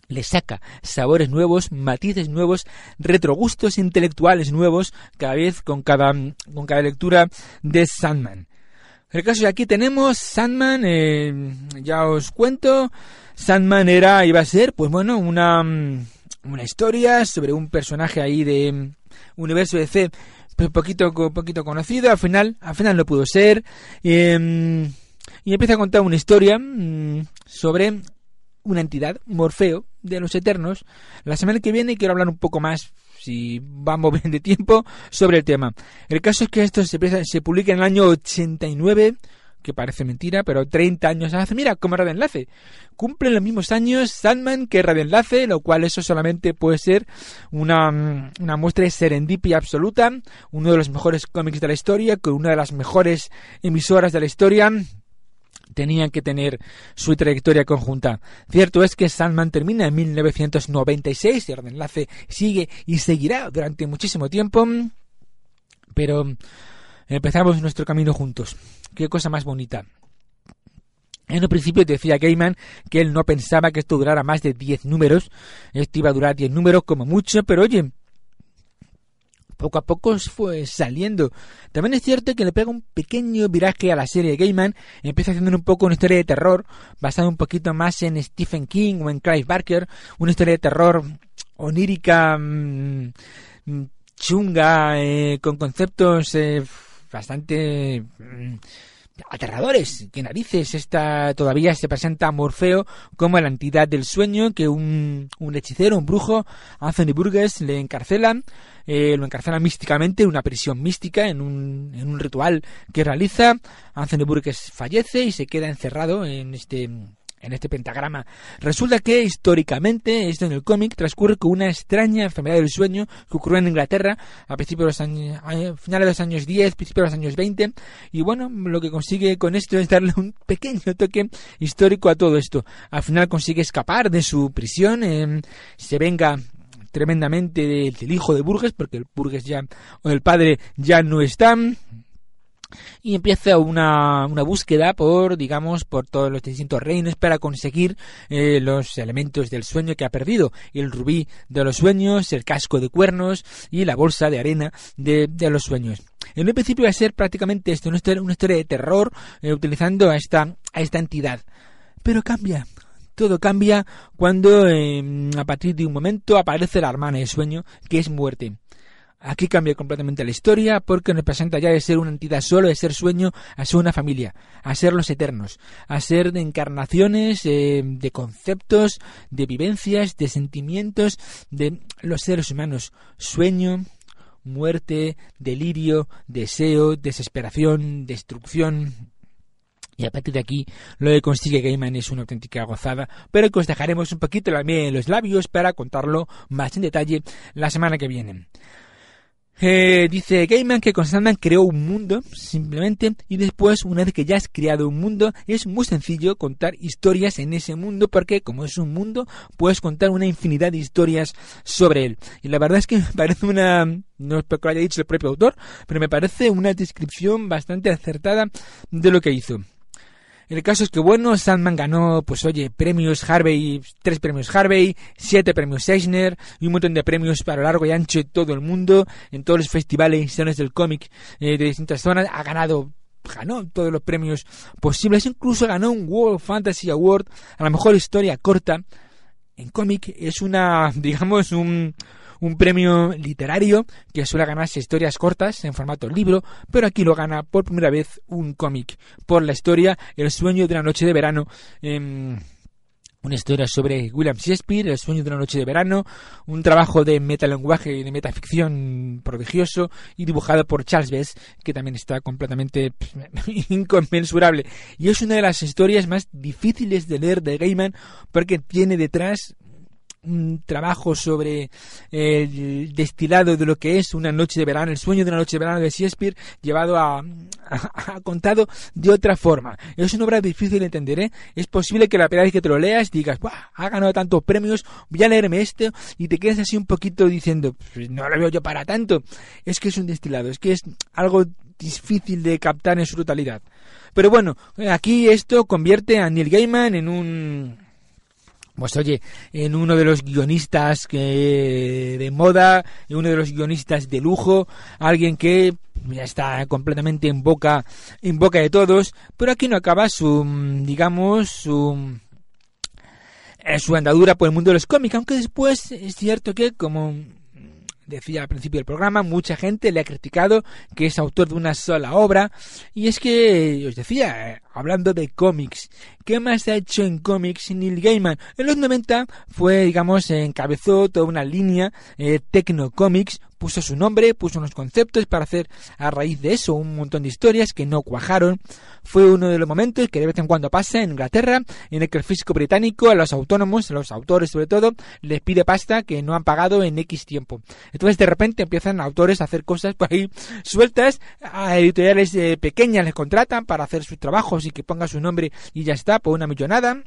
le saca sabores nuevos, matices nuevos, retrogustos intelectuales nuevos cada vez con cada, con cada lectura de Sandman. El caso es que aquí tenemos Sandman, eh, ya os cuento, Sandman era, iba a ser, pues bueno, una, una historia sobre un personaje ahí de universo D C, pues poquito, poquito conocido, al final, al final no pudo ser, eh, y empieza a contar una historia mmm, sobre una entidad, Morfeo, de los Eternos. La semana que viene quiero hablar un poco más, si vamos bien de tiempo, sobre el tema. El caso es que esto se, se publica en el año ochenta y nueve, que parece mentira, pero treinta años hace. Mira, como Radio Enlace. Cumplen los mismos años Sandman que Radio Enlace, lo cual eso solamente puede ser una, una muestra de serendipia absoluta. Uno de los mejores cómics de la historia, con una de las mejores emisoras de la historia. Tenían que tener su trayectoria conjunta. Cierto es que Sandman termina en mil novecientos noventa y seis y el enlace sigue y seguirá durante muchísimo tiempo, pero empezamos nuestro camino juntos. Qué cosa más bonita. En un principio decía Gaiman que él no pensaba que esto durara más de diez números. Esto iba a durar diez números como mucho, pero oye, poco a poco fue saliendo. También es cierto que le pega un pequeño viraje a la serie de Gaiman. Empieza haciendo un poco una historia de terror basada un poquito más en Stephen King o en Clive Barker. Una historia de terror onírica, mmm, chunga, eh, con conceptos eh, bastante mmm, aterradores. Que narices, esta todavía se presenta a Morfeo como la entidad del sueño que un, un hechicero, un brujo, Anthony Burgess, le encarcela. Eh, lo encarcela místicamente en una prisión mística, en un, en un ritual que realiza. Anthony Burgess fallece y se queda encerrado en este, en este pentagrama. Resulta que históricamente, esto en el cómic, transcurre con una extraña enfermedad del sueño que ocurrió en Inglaterra a principios de los años, a finales de los años diez, principios de los años veinte. Y bueno, lo que consigue con esto es darle un pequeño toque histórico a todo esto. Al final consigue escapar de su prisión, eh, se venga tremendamente del, del hijo de Burgess, porque el Burgess ya, o el padre ya no está, y empieza una, una búsqueda por, digamos, por todos los distintos reinos para conseguir eh, los elementos del sueño que ha perdido: el rubí de los sueños, el casco de cuernos y la bolsa de arena de, de los sueños. En un principio va a ser prácticamente esto, una historia, una historia de terror, eh, utilizando a esta, a esta entidad, pero cambia. Todo cambia cuando eh, a partir de un momento aparece la hermana del sueño, que es muerte. Aquí cambia completamente la historia porque nos presenta ya de ser una entidad solo, de ser sueño, a ser una familia, a ser los eternos, a ser de encarnaciones, eh, de conceptos, de vivencias, de sentimientos de los seres humanos. Sueño, muerte, delirio, deseo, desesperación, destrucción. Y a partir de aquí, lo que consigue Gaiman es una auténtica gozada, pero que os dejaremos un poquito la miel en los labios para contarlo más en detalle la semana que viene. Eh, dice Gaiman que con Sandman creó un mundo, simplemente, y después, una vez que ya has creado un mundo, es muy sencillo contar historias en ese mundo, porque como es un mundo, puedes contar una infinidad de historias sobre él. Y la verdad es que me parece una... no es porque lo haya dicho el propio autor, pero me parece una descripción bastante acertada de lo que hizo. El caso es que, bueno, Sandman ganó, pues oye, premios Harvey, tres premios Harvey, siete premios Eisner y un montón de premios para largo y ancho de todo el mundo, en todos los festivales y salones del cómic eh, de distintas zonas. Ha ganado, ganó todos los premios posibles, incluso ganó un World Fantasy Award a la mejor historia corta en cómic. Es una, digamos, un... un premio literario que suele ganarse historias cortas en formato libro, pero aquí lo gana por primera vez un cómic por la historia El sueño de una noche de verano, eh, una historia sobre William Shakespeare, El sueño de una noche de verano, un trabajo de metalenguaje y de metaficción prodigioso y dibujado por Charles Bess, que también está completamente inconmensurable. Y es una de las historias más difíciles de leer de Gaiman porque tiene detrás un trabajo sobre el destilado de lo que es una noche de verano, el sueño de una noche de verano de Shakespeare, llevado a, a, a contado de otra forma. Es una obra difícil de entender, ¿eh? Es posible que la primera vez que te lo leas digas, ¡buah! Ha ganado tantos premios, voy a leerme esto, y te quedas así un poquito diciendo, pues no lo veo yo para tanto. Es que es un destilado, es que es algo difícil de captar en su totalidad. Pero bueno, aquí esto convierte a Neil Gaiman en un Pues oye, en uno de los guionistas que de moda, en uno de los guionistas de lujo, alguien que ya está completamente en boca, en boca de todos, pero aquí no acaba su, digamos, su, eh, su andadura por el mundo de los cómics, aunque después es cierto que, como decía al principio del programa, mucha gente le ha criticado que es autor de una sola obra, y es que, os decía, eh, hablando de cómics, ¿qué más ha hecho en cómics Neil Gaiman? En los noventa fue, digamos, encabezó toda una línea eh, Tecno Comics, puso su nombre, puso unos conceptos para hacer a raíz de eso un montón de historias que no cuajaron. Fue uno de los momentos que de vez en cuando pasa en Inglaterra, en el que el fisco británico a los autónomos, a los autores sobre todo, les pide pasta que no han pagado en X tiempo. Entonces de repente empiezan autores a hacer cosas por ahí sueltas, a editoriales eh, pequeñas les contratan para hacer sus trabajos y que ponga su nombre y ya está, por una millonada.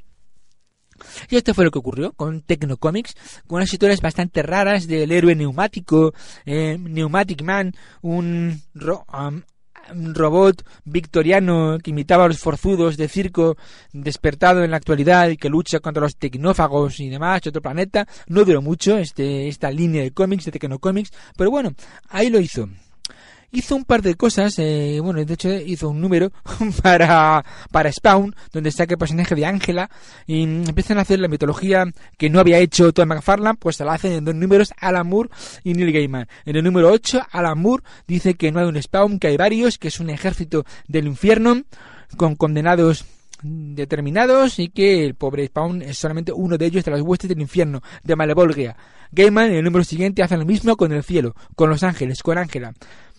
Y esto fue lo que ocurrió con Tecno Comics, con unas historias bastante raras del héroe neumático, eh, Pneumatic Man, un, ro um, un robot victoriano que imitaba a los forzudos de circo, despertado en la actualidad y que lucha contra los tecnófagos y demás, otro planeta. No duró mucho este, esta línea de cómics, de Tecno Comics, pero bueno, ahí lo hizo. Hizo un par de cosas, eh, bueno, de hecho hizo un número para, para Spawn, donde saca el personaje de Ángela, y empiezan a hacer la mitología que no había hecho Todd McFarlane, pues se la hacen en dos números, Alan Moore y Neil Gaiman. En el número ocho, Alan Moore dice que no hay un Spawn, que hay varios, que es un ejército del infierno, con condenados determinados, y que el pobre Spawn es solamente uno de ellos de las huestes del infierno, de Malevolgia. Gaiman en el número siguiente hace lo mismo con el cielo, con los ángeles, con Ángela.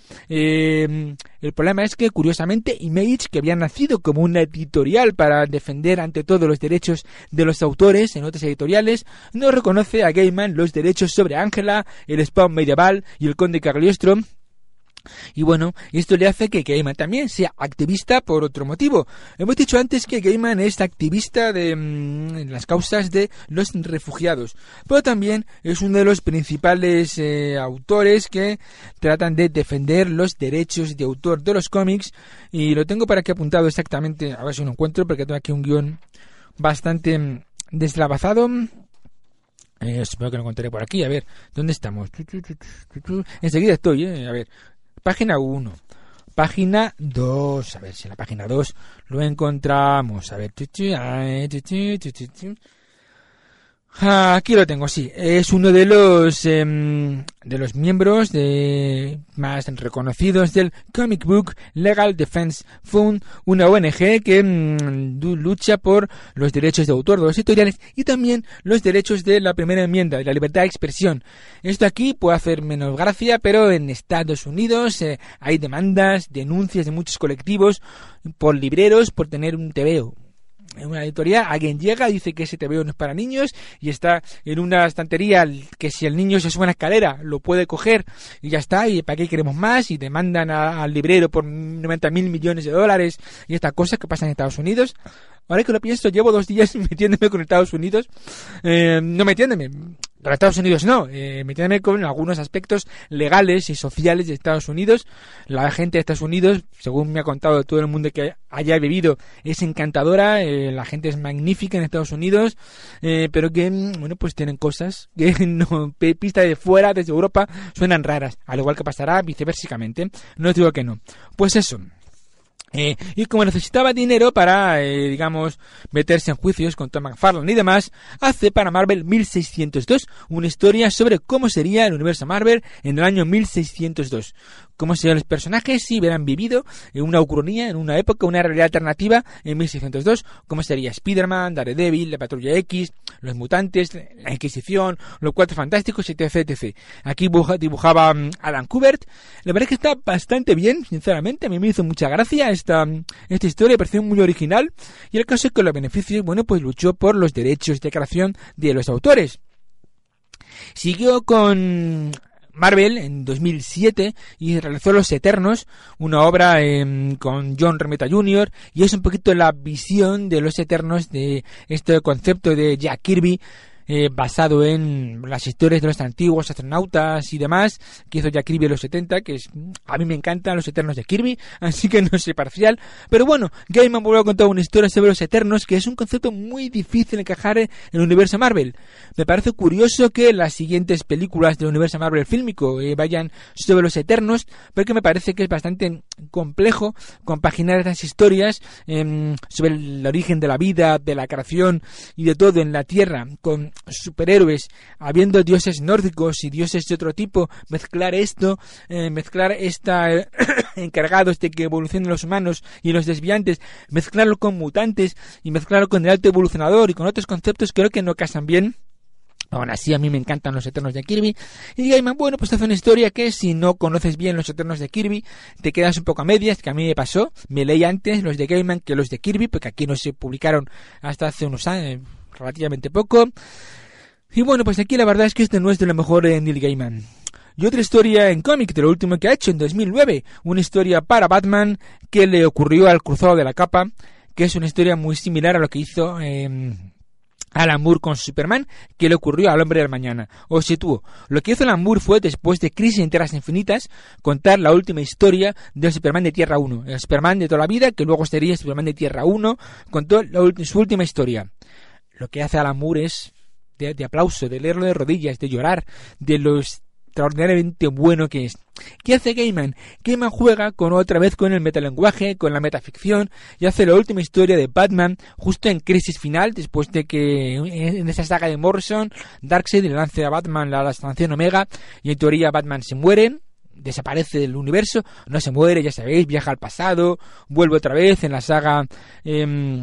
Eh, el problema es que, curiosamente, Image, que había nacido como una editorial para defender ante todo los derechos de los autores en otras editoriales, no reconoce a Gaiman los derechos sobre Ángela, el Spawn medieval y el Conde Cagliostro. Y bueno, esto le hace que Gaiman también sea activista por otro motivo. Hemos dicho antes que Gaiman es activista de mmm, las causas de los refugiados, pero también es uno de los principales eh, autores que tratan de defender los derechos de autor de los cómics, y lo tengo para aquí apuntado exactamente, a ver si lo encuentro, porque tengo aquí un guión bastante mmm, deslavazado. Eh, espero que lo encontraré por aquí. A ver, ¿dónde estamos? Enseguida estoy, eh. A ver, página uno, página dos, a ver si en la página dos lo encontramos. A ver, aquí lo tengo, sí. Es uno de los eh, de los miembros de más reconocidos del Comic Book Legal Defense Fund, una O N G que mmm, lucha por los derechos de autor de los editoriales y también los derechos de la primera enmienda, de la libertad de expresión. Esto aquí puede hacer menos gracia, pero en Estados Unidos eh, hay demandas, denuncias de muchos colectivos por libreros por tener un tebeo. En una editorial alguien llega, dice que ese tebeo no es para niños y está en una estantería que si el niño se sube a una escalera lo puede coger y ya está, y para qué queremos más, y demandan a, al librero por noventa mil millones de dólares y estas cosas que pasan en Estados Unidos. Ahora que lo pienso, llevo dos días metiéndome con Estados Unidos, eh, no metiéndome con Estados Unidos no, eh, metiéndome con algunos aspectos legales y sociales de Estados Unidos. La gente de Estados Unidos, según me ha contado todo el mundo que haya vivido, es encantadora, eh, la gente es magnífica en Estados Unidos, eh, pero que, bueno, pues tienen cosas que no, pista de fuera, desde Europa, suenan raras, al igual que pasará viceversamente, no os digo que no. Pues eso. Eh, y como necesitaba dinero para, eh, digamos, meterse en juicios con Todd McFarlane y demás, hace para Marvel mil seiscientos dos una historia sobre cómo sería el universo Marvel en el año mil seiscientos dos. Cómo serían los personajes si hubieran vivido en una ucronía, en una época, una realidad alternativa en mil seiscientos dos. Cómo sería Spider-Man, Daredevil, la Patrulla X, los mutantes, la Inquisición, los Cuatro Fantásticos, etc, etcétera. Aquí dibuja, dibujaba um, Alan Kubert. La verdad es que está bastante bien, sinceramente. A mí me hizo mucha gracia esta, esta historia, me pareció muy original. Y el caso es que los beneficios, bueno, pues luchó por los derechos de creación de los autores. Siguió con Marvel en dos mil siete y realizó Los Eternos, una obra eh, con John Romita junior, y es un poquito la visión de Los Eternos, de este concepto de Jack Kirby, eh, basado en las historias de los antiguos astronautas y demás, que hizo Jack Kirby en los setenta, que es, a mí me encantan los Eternos de Kirby, así que no soy parcial. Pero bueno, Gaiman volvió a contar una historia sobre los Eternos, que es un concepto muy difícil de encajar en el universo Marvel. Me parece curioso que las siguientes películas del universo Marvel fílmico eh, vayan sobre los Eternos, porque me parece que es bastante complejo compaginar estas historias eh, sobre el origen de la vida, de la creación y de todo en la Tierra, con superhéroes, habiendo dioses nórdicos y dioses de otro tipo, mezclar esto, eh, mezclar esta eh, encargados de que evolucionen los humanos y los desviantes, mezclarlo con mutantes y mezclarlo con el alto evolucionador y con otros conceptos, creo que no casan bien. Aún así, a mí me encantan los Eternos de Kirby. Y Gaiman, bueno, pues hace una historia que si no conoces bien los Eternos de Kirby, te quedas un poco a medias, que a mí me pasó. Me leí antes los de Gaiman que los de Kirby, porque aquí no se publicaron hasta hace unos años, relativamente poco. Y bueno, pues aquí la verdad es que este no es de lo mejor de Neil Gaiman. Y otra historia en cómic, de lo último que ha hecho en dos mil nueve, una historia para Batman que le ocurrió al Cruzado de la Capa, que es una historia muy similar a lo que hizo Eh, Alan Moore con Superman, que le ocurrió al Hombre del Mañana. Os sitúo. Lo que hizo Alan Moore fue, después de Crisis en Tierras Infinitas, contar la última historia del Superman de Tierra uno. El Superman de toda la vida, que luego sería Superman de Tierra uno, contó la, su última historia. Lo que hace Alan Moore es de, de aplauso, de leerlo de rodillas, de llorar, de lo extraordinariamente bueno que es. ¿Qué hace Gaiman? Gaiman juega con otra vez con el metalenguaje, con la metaficción, y hace la última historia de Batman justo en Crisis Final, después de que en esa saga de Morrison, Darkseid le lance a Batman la estación Omega, y en teoría Batman se muere, desaparece del universo, no se muere, ya sabéis, viaja al pasado, vuelve otra vez en la saga eh,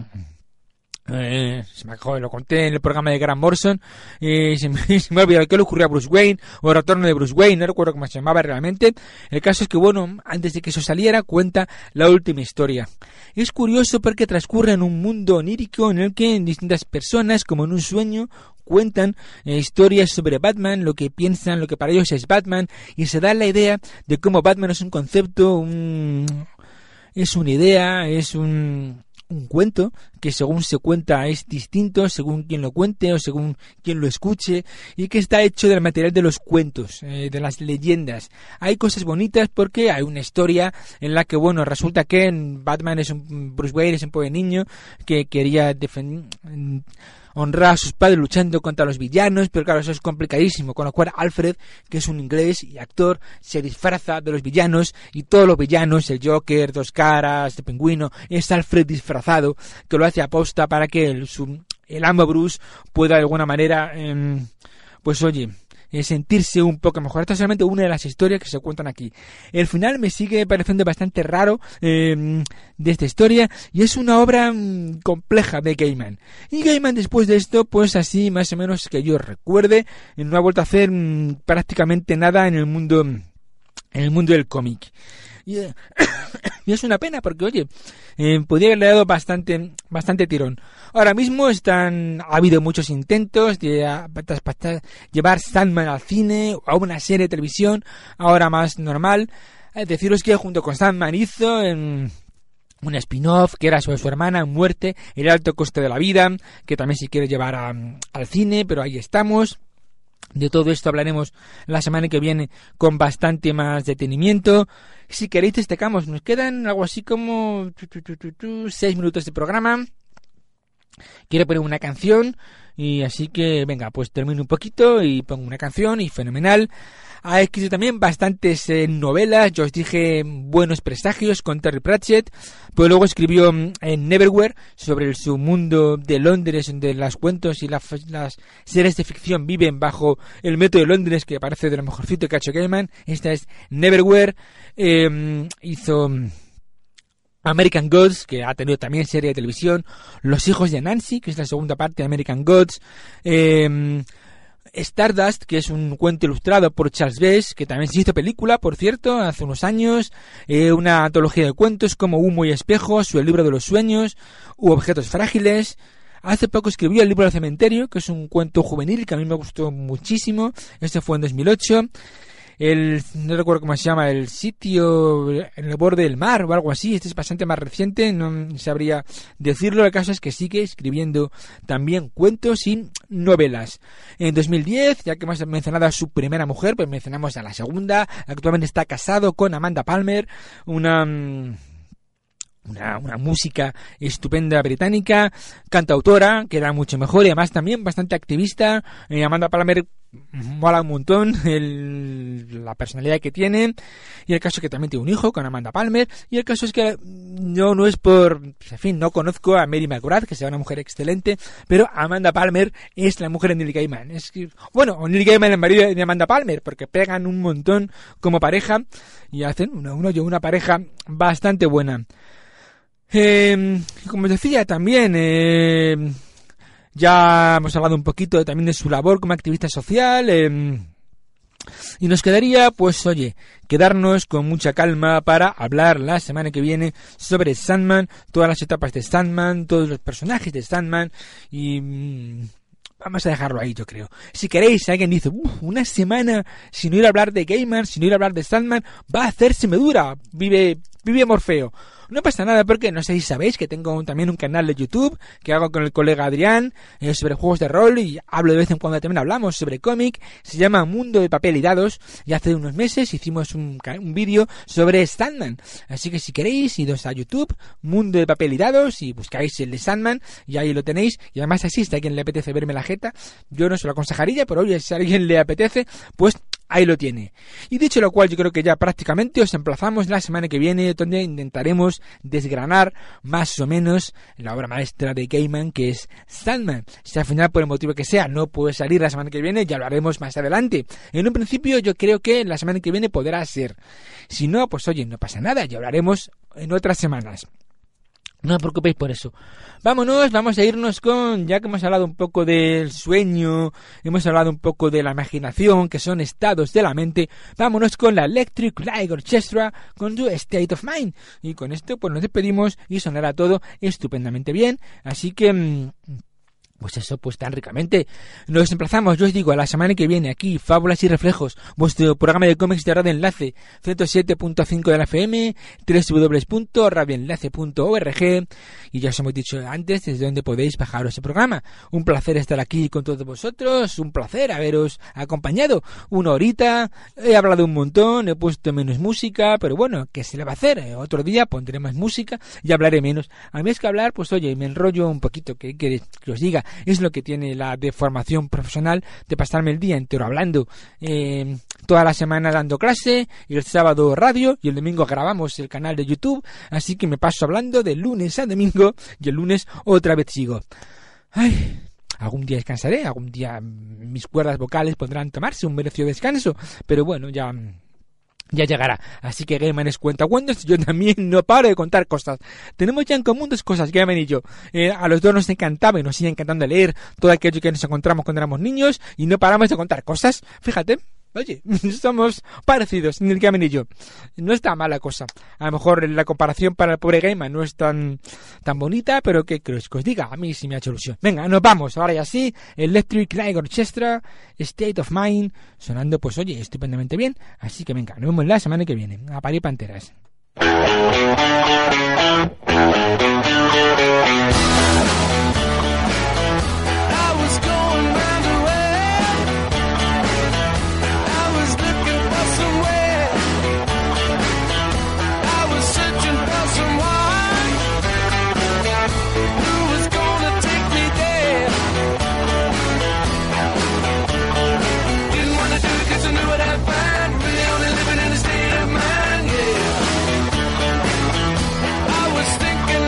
Eh, se me, joder, lo conté en el programa de Grant Morrison, eh, se, me, se me ha olvidado qué le ocurrió a Bruce Wayne, o el retorno de Bruce Wayne, no recuerdo cómo se llamaba realmente. El caso es que, bueno, antes de que eso saliera, cuenta la última historia. Es curioso porque transcurre en un mundo onírico en el que distintas personas, como en un sueño, cuentan eh, historias sobre Batman, lo que piensan, lo que para ellos es Batman, y se da la idea de cómo Batman es un concepto, un, es una idea, es un... un cuento que según se cuenta es distinto según quien lo cuente o según quien lo escuche, y que está hecho del material de los cuentos, eh, de las leyendas. Hay cosas bonitas porque hay una historia en la que, bueno, resulta que Batman es un Bruce Wayne, es un pobre niño que quería defender, honrar a sus padres luchando contra los villanos, pero claro, eso es complicadísimo, con lo cual Alfred, que es un inglés y actor, se disfraza de los villanos, y todos los villanos, el Joker, Dos Caras, el Pingüino, es Alfred disfrazado, que lo hace aposta para que el, su, el amo Bruce pueda de alguna manera, eh, pues oye, eh, sentirse un poco mejor. Esta es solamente una de las historias que se cuentan aquí. El final me sigue pareciendo bastante raro eh, de esta historia, y es una obra mm, compleja de Gaiman. Y Gaiman, después de esto, pues así más o menos que yo recuerde, no ha vuelto a hacer mm, prácticamente nada en el mundo, en el mundo del cómic. Y, eh, y es una pena porque, oye, eh, podría haberle dado bastante, bastante tirón. Ahora mismo están, ha habido muchos intentos de a, a, llevar Sandman al cine o a una serie de televisión, ahora más normal. Eh, deciros que junto con Sandman hizo en un spin-off que era sobre su hermana en muerte, El alto coste de la vida, que también se quiere llevar a, al cine, pero ahí estamos. De todo esto hablaremos la semana que viene con bastante más detenimiento. Si queréis destacamos, nos quedan algo así como seis minutos de programa. Quiero poner una canción, y así que venga, pues termino un poquito y pongo una canción, y fenomenal. Ha escrito también bastantes eh, novelas, yo os dije Buenos Presagios con Terry Pratchett, pero luego escribió en Neverwhere sobre el submundo de Londres, donde los cuentos y la, las series de ficción viven bajo el método de Londres, que parece de lo mejorcito que ha hecho Gaiman. Esta es Neverwhere. Eh, hizo American Gods, que ha tenido también serie de televisión, Los hijos de Nancy, que es la segunda parte de American Gods, eh, Stardust, que es un cuento ilustrado por Charles Bess, que también se hizo película, por cierto, hace unos años, eh, una antología de cuentos como Humo y Espejos, o El libro de los sueños, u Objetos frágiles. Hace poco escribió El libro del cementerio, que es un cuento juvenil que a mí me gustó muchísimo, este fue en dos mil ocho. el, no recuerdo cómo se llama, el sitio en el borde del mar o algo así. Este es bastante más reciente, no sabría decirlo. El caso es que sigue escribiendo también cuentos y novelas. En dos mil diez, ya que hemos mencionado a su primera mujer, pues mencionamos a la segunda. Actualmente está casado con Amanda Palmer, una... Una, una música estupenda británica, cantautora, que era mucho mejor y además también bastante activista. eh, Amanda Palmer mola un montón el, la personalidad que tiene, y el caso es que también tiene un hijo con Amanda Palmer, y el caso es que no, no es por, en fin, no conozco a Mary McGrath, que sea una mujer excelente, pero Amanda Palmer es la mujer de Neil Gaiman. Es que, bueno, Neil Gaiman es el marido de Amanda Palmer, porque pegan un montón como pareja y hacen una, una, una pareja bastante buena. Eh, como os decía también, eh, ya hemos hablado un poquito también de su labor como activista social, eh, y nos quedaría, pues oye, quedarnos con mucha calma para hablar la semana que viene sobre Sandman, todas las etapas de Sandman, todos los personajes de Sandman, y mmm, vamos a dejarlo ahí, yo creo. Si queréis, si alguien dice, uff, una semana sin ir a hablar de Gaiman, sin ir a hablar de Sandman, va a hacérseme dura, vive, vive Morfeo. No pasa nada, porque no sé si sabéis que tengo también un canal de YouTube que hago con el colega Adrián eh, sobre juegos de rol, y hablo de vez en cuando, también hablamos sobre cómic. Se llama Mundo de Papel y Dados, y hace unos meses hicimos un, un vídeo sobre Sandman. Así que si queréis, idos a YouTube, Mundo de Papel y Dados, y buscáis el de Sandman, y ahí lo tenéis. Y además existe a quien le apetece verme la jeta. Yo no se lo aconsejaría, pero oye, si a alguien le apetece, pues ahí lo tiene. Y dicho lo cual, yo creo que ya prácticamente os emplazamos la semana que viene, donde intentaremos desgranar más o menos la obra maestra de Gaiman, que es Sandman. Si al final, por el motivo que sea, no puede salir la semana que viene, ya lo haremos más adelante. En un principio, yo creo que la semana que viene podrá ser. Si no, pues oye, no pasa nada, ya lo haremos en otras semanas. No os preocupéis por eso. Vámonos, vamos a irnos con, ya que hemos hablado un poco del sueño, hemos hablado un poco de la imaginación, que son estados de la mente, vámonos con la Electric Light Orchestra, con su State of Mind. Y con esto pues nos despedimos y sonará todo estupendamente bien. Así que... pues eso, pues tan ricamente. Nos emplazamos, yo os digo, a la semana que viene aquí, Fábulas y Reflejos, vuestro programa de cómics de Radio Enlace, ciento siete punto cinco de la F M, doble u doble u doble u punto radio enlace punto org, y ya os hemos dicho antes desde donde podéis bajaros ese programa. Un placer estar aquí con todos vosotros, un placer haberos acompañado una horita. He hablado un montón, he puesto menos música, pero bueno, ¿qué se le va a hacer? Otro día pondré más música y hablaré menos. A mí es que hablar, pues oye, me enrollo un poquito, que, que, que os diga. Es lo que tiene la deformación profesional de pasarme el día entero hablando, eh, toda la semana dando clase, y el sábado radio, y el domingo grabamos el canal de YouTube, así que me paso hablando de lunes a domingo, y el lunes otra vez sigo. Ay, algún día descansaré, algún día mis cuerdas vocales podrán tomarse un merecido descanso, pero bueno, ya... ya llegará. Así que Gaiman es cuentacuentos, yo también no paro de contar cosas. Tenemos ya en común dos cosas, Gaiman y yo. Eh, a los dos nos encantaba y nos sigue encantando leer todo aquello que nos encontramos cuando éramos niños, y no paramos de contar cosas. Fíjate, oye, somos parecidos, Neil Gaiman y yo. No está mala cosa. A lo mejor la comparación para el pobre Gaiman no es tan tan bonita, pero ¿qué crees que os diga? A mí sí me ha hecho ilusión. Venga, nos vamos. Ahora ya sí, Electric Light Orchestra, State of Mind, sonando pues oye, estupendamente bien. Así que venga, nos vemos la semana que viene. A parir panteras. Thinking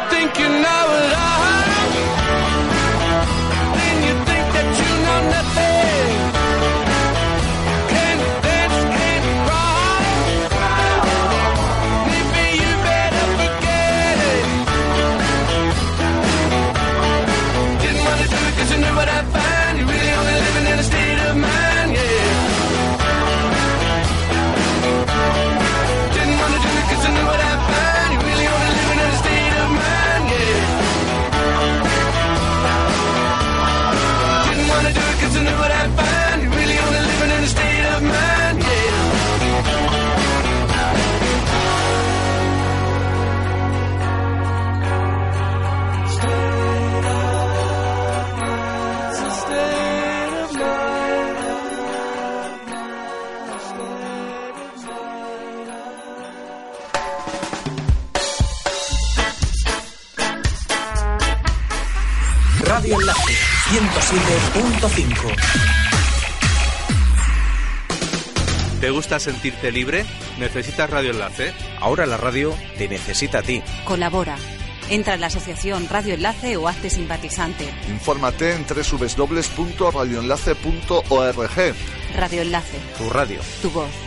think you know it all. Then you think that you know nothing. Can't dance, can't rock. Maybe you better forget it. Didn't want to do it 'cause you knew what I'd find. You're really only living in a state of mind, yeah. Didn't want to do it 'cause you knew what I'd find. You're really only living in a state of mind, yeah. Didn't want to do it 'cause you knew what I'd find. You're really only living in a state of mind, yeah. Radio Enlace ciento siete punto cinco. ¿Te gusta sentirte libre? ¿Necesitas Radio Enlace? Ahora la radio te necesita a ti. Colabora. Entra en la asociación Radio Enlace o hazte simpatizante. Infórmate en doble u doble u doble u punto radio enlace punto org. Radio Enlace. Tu radio. Tu voz.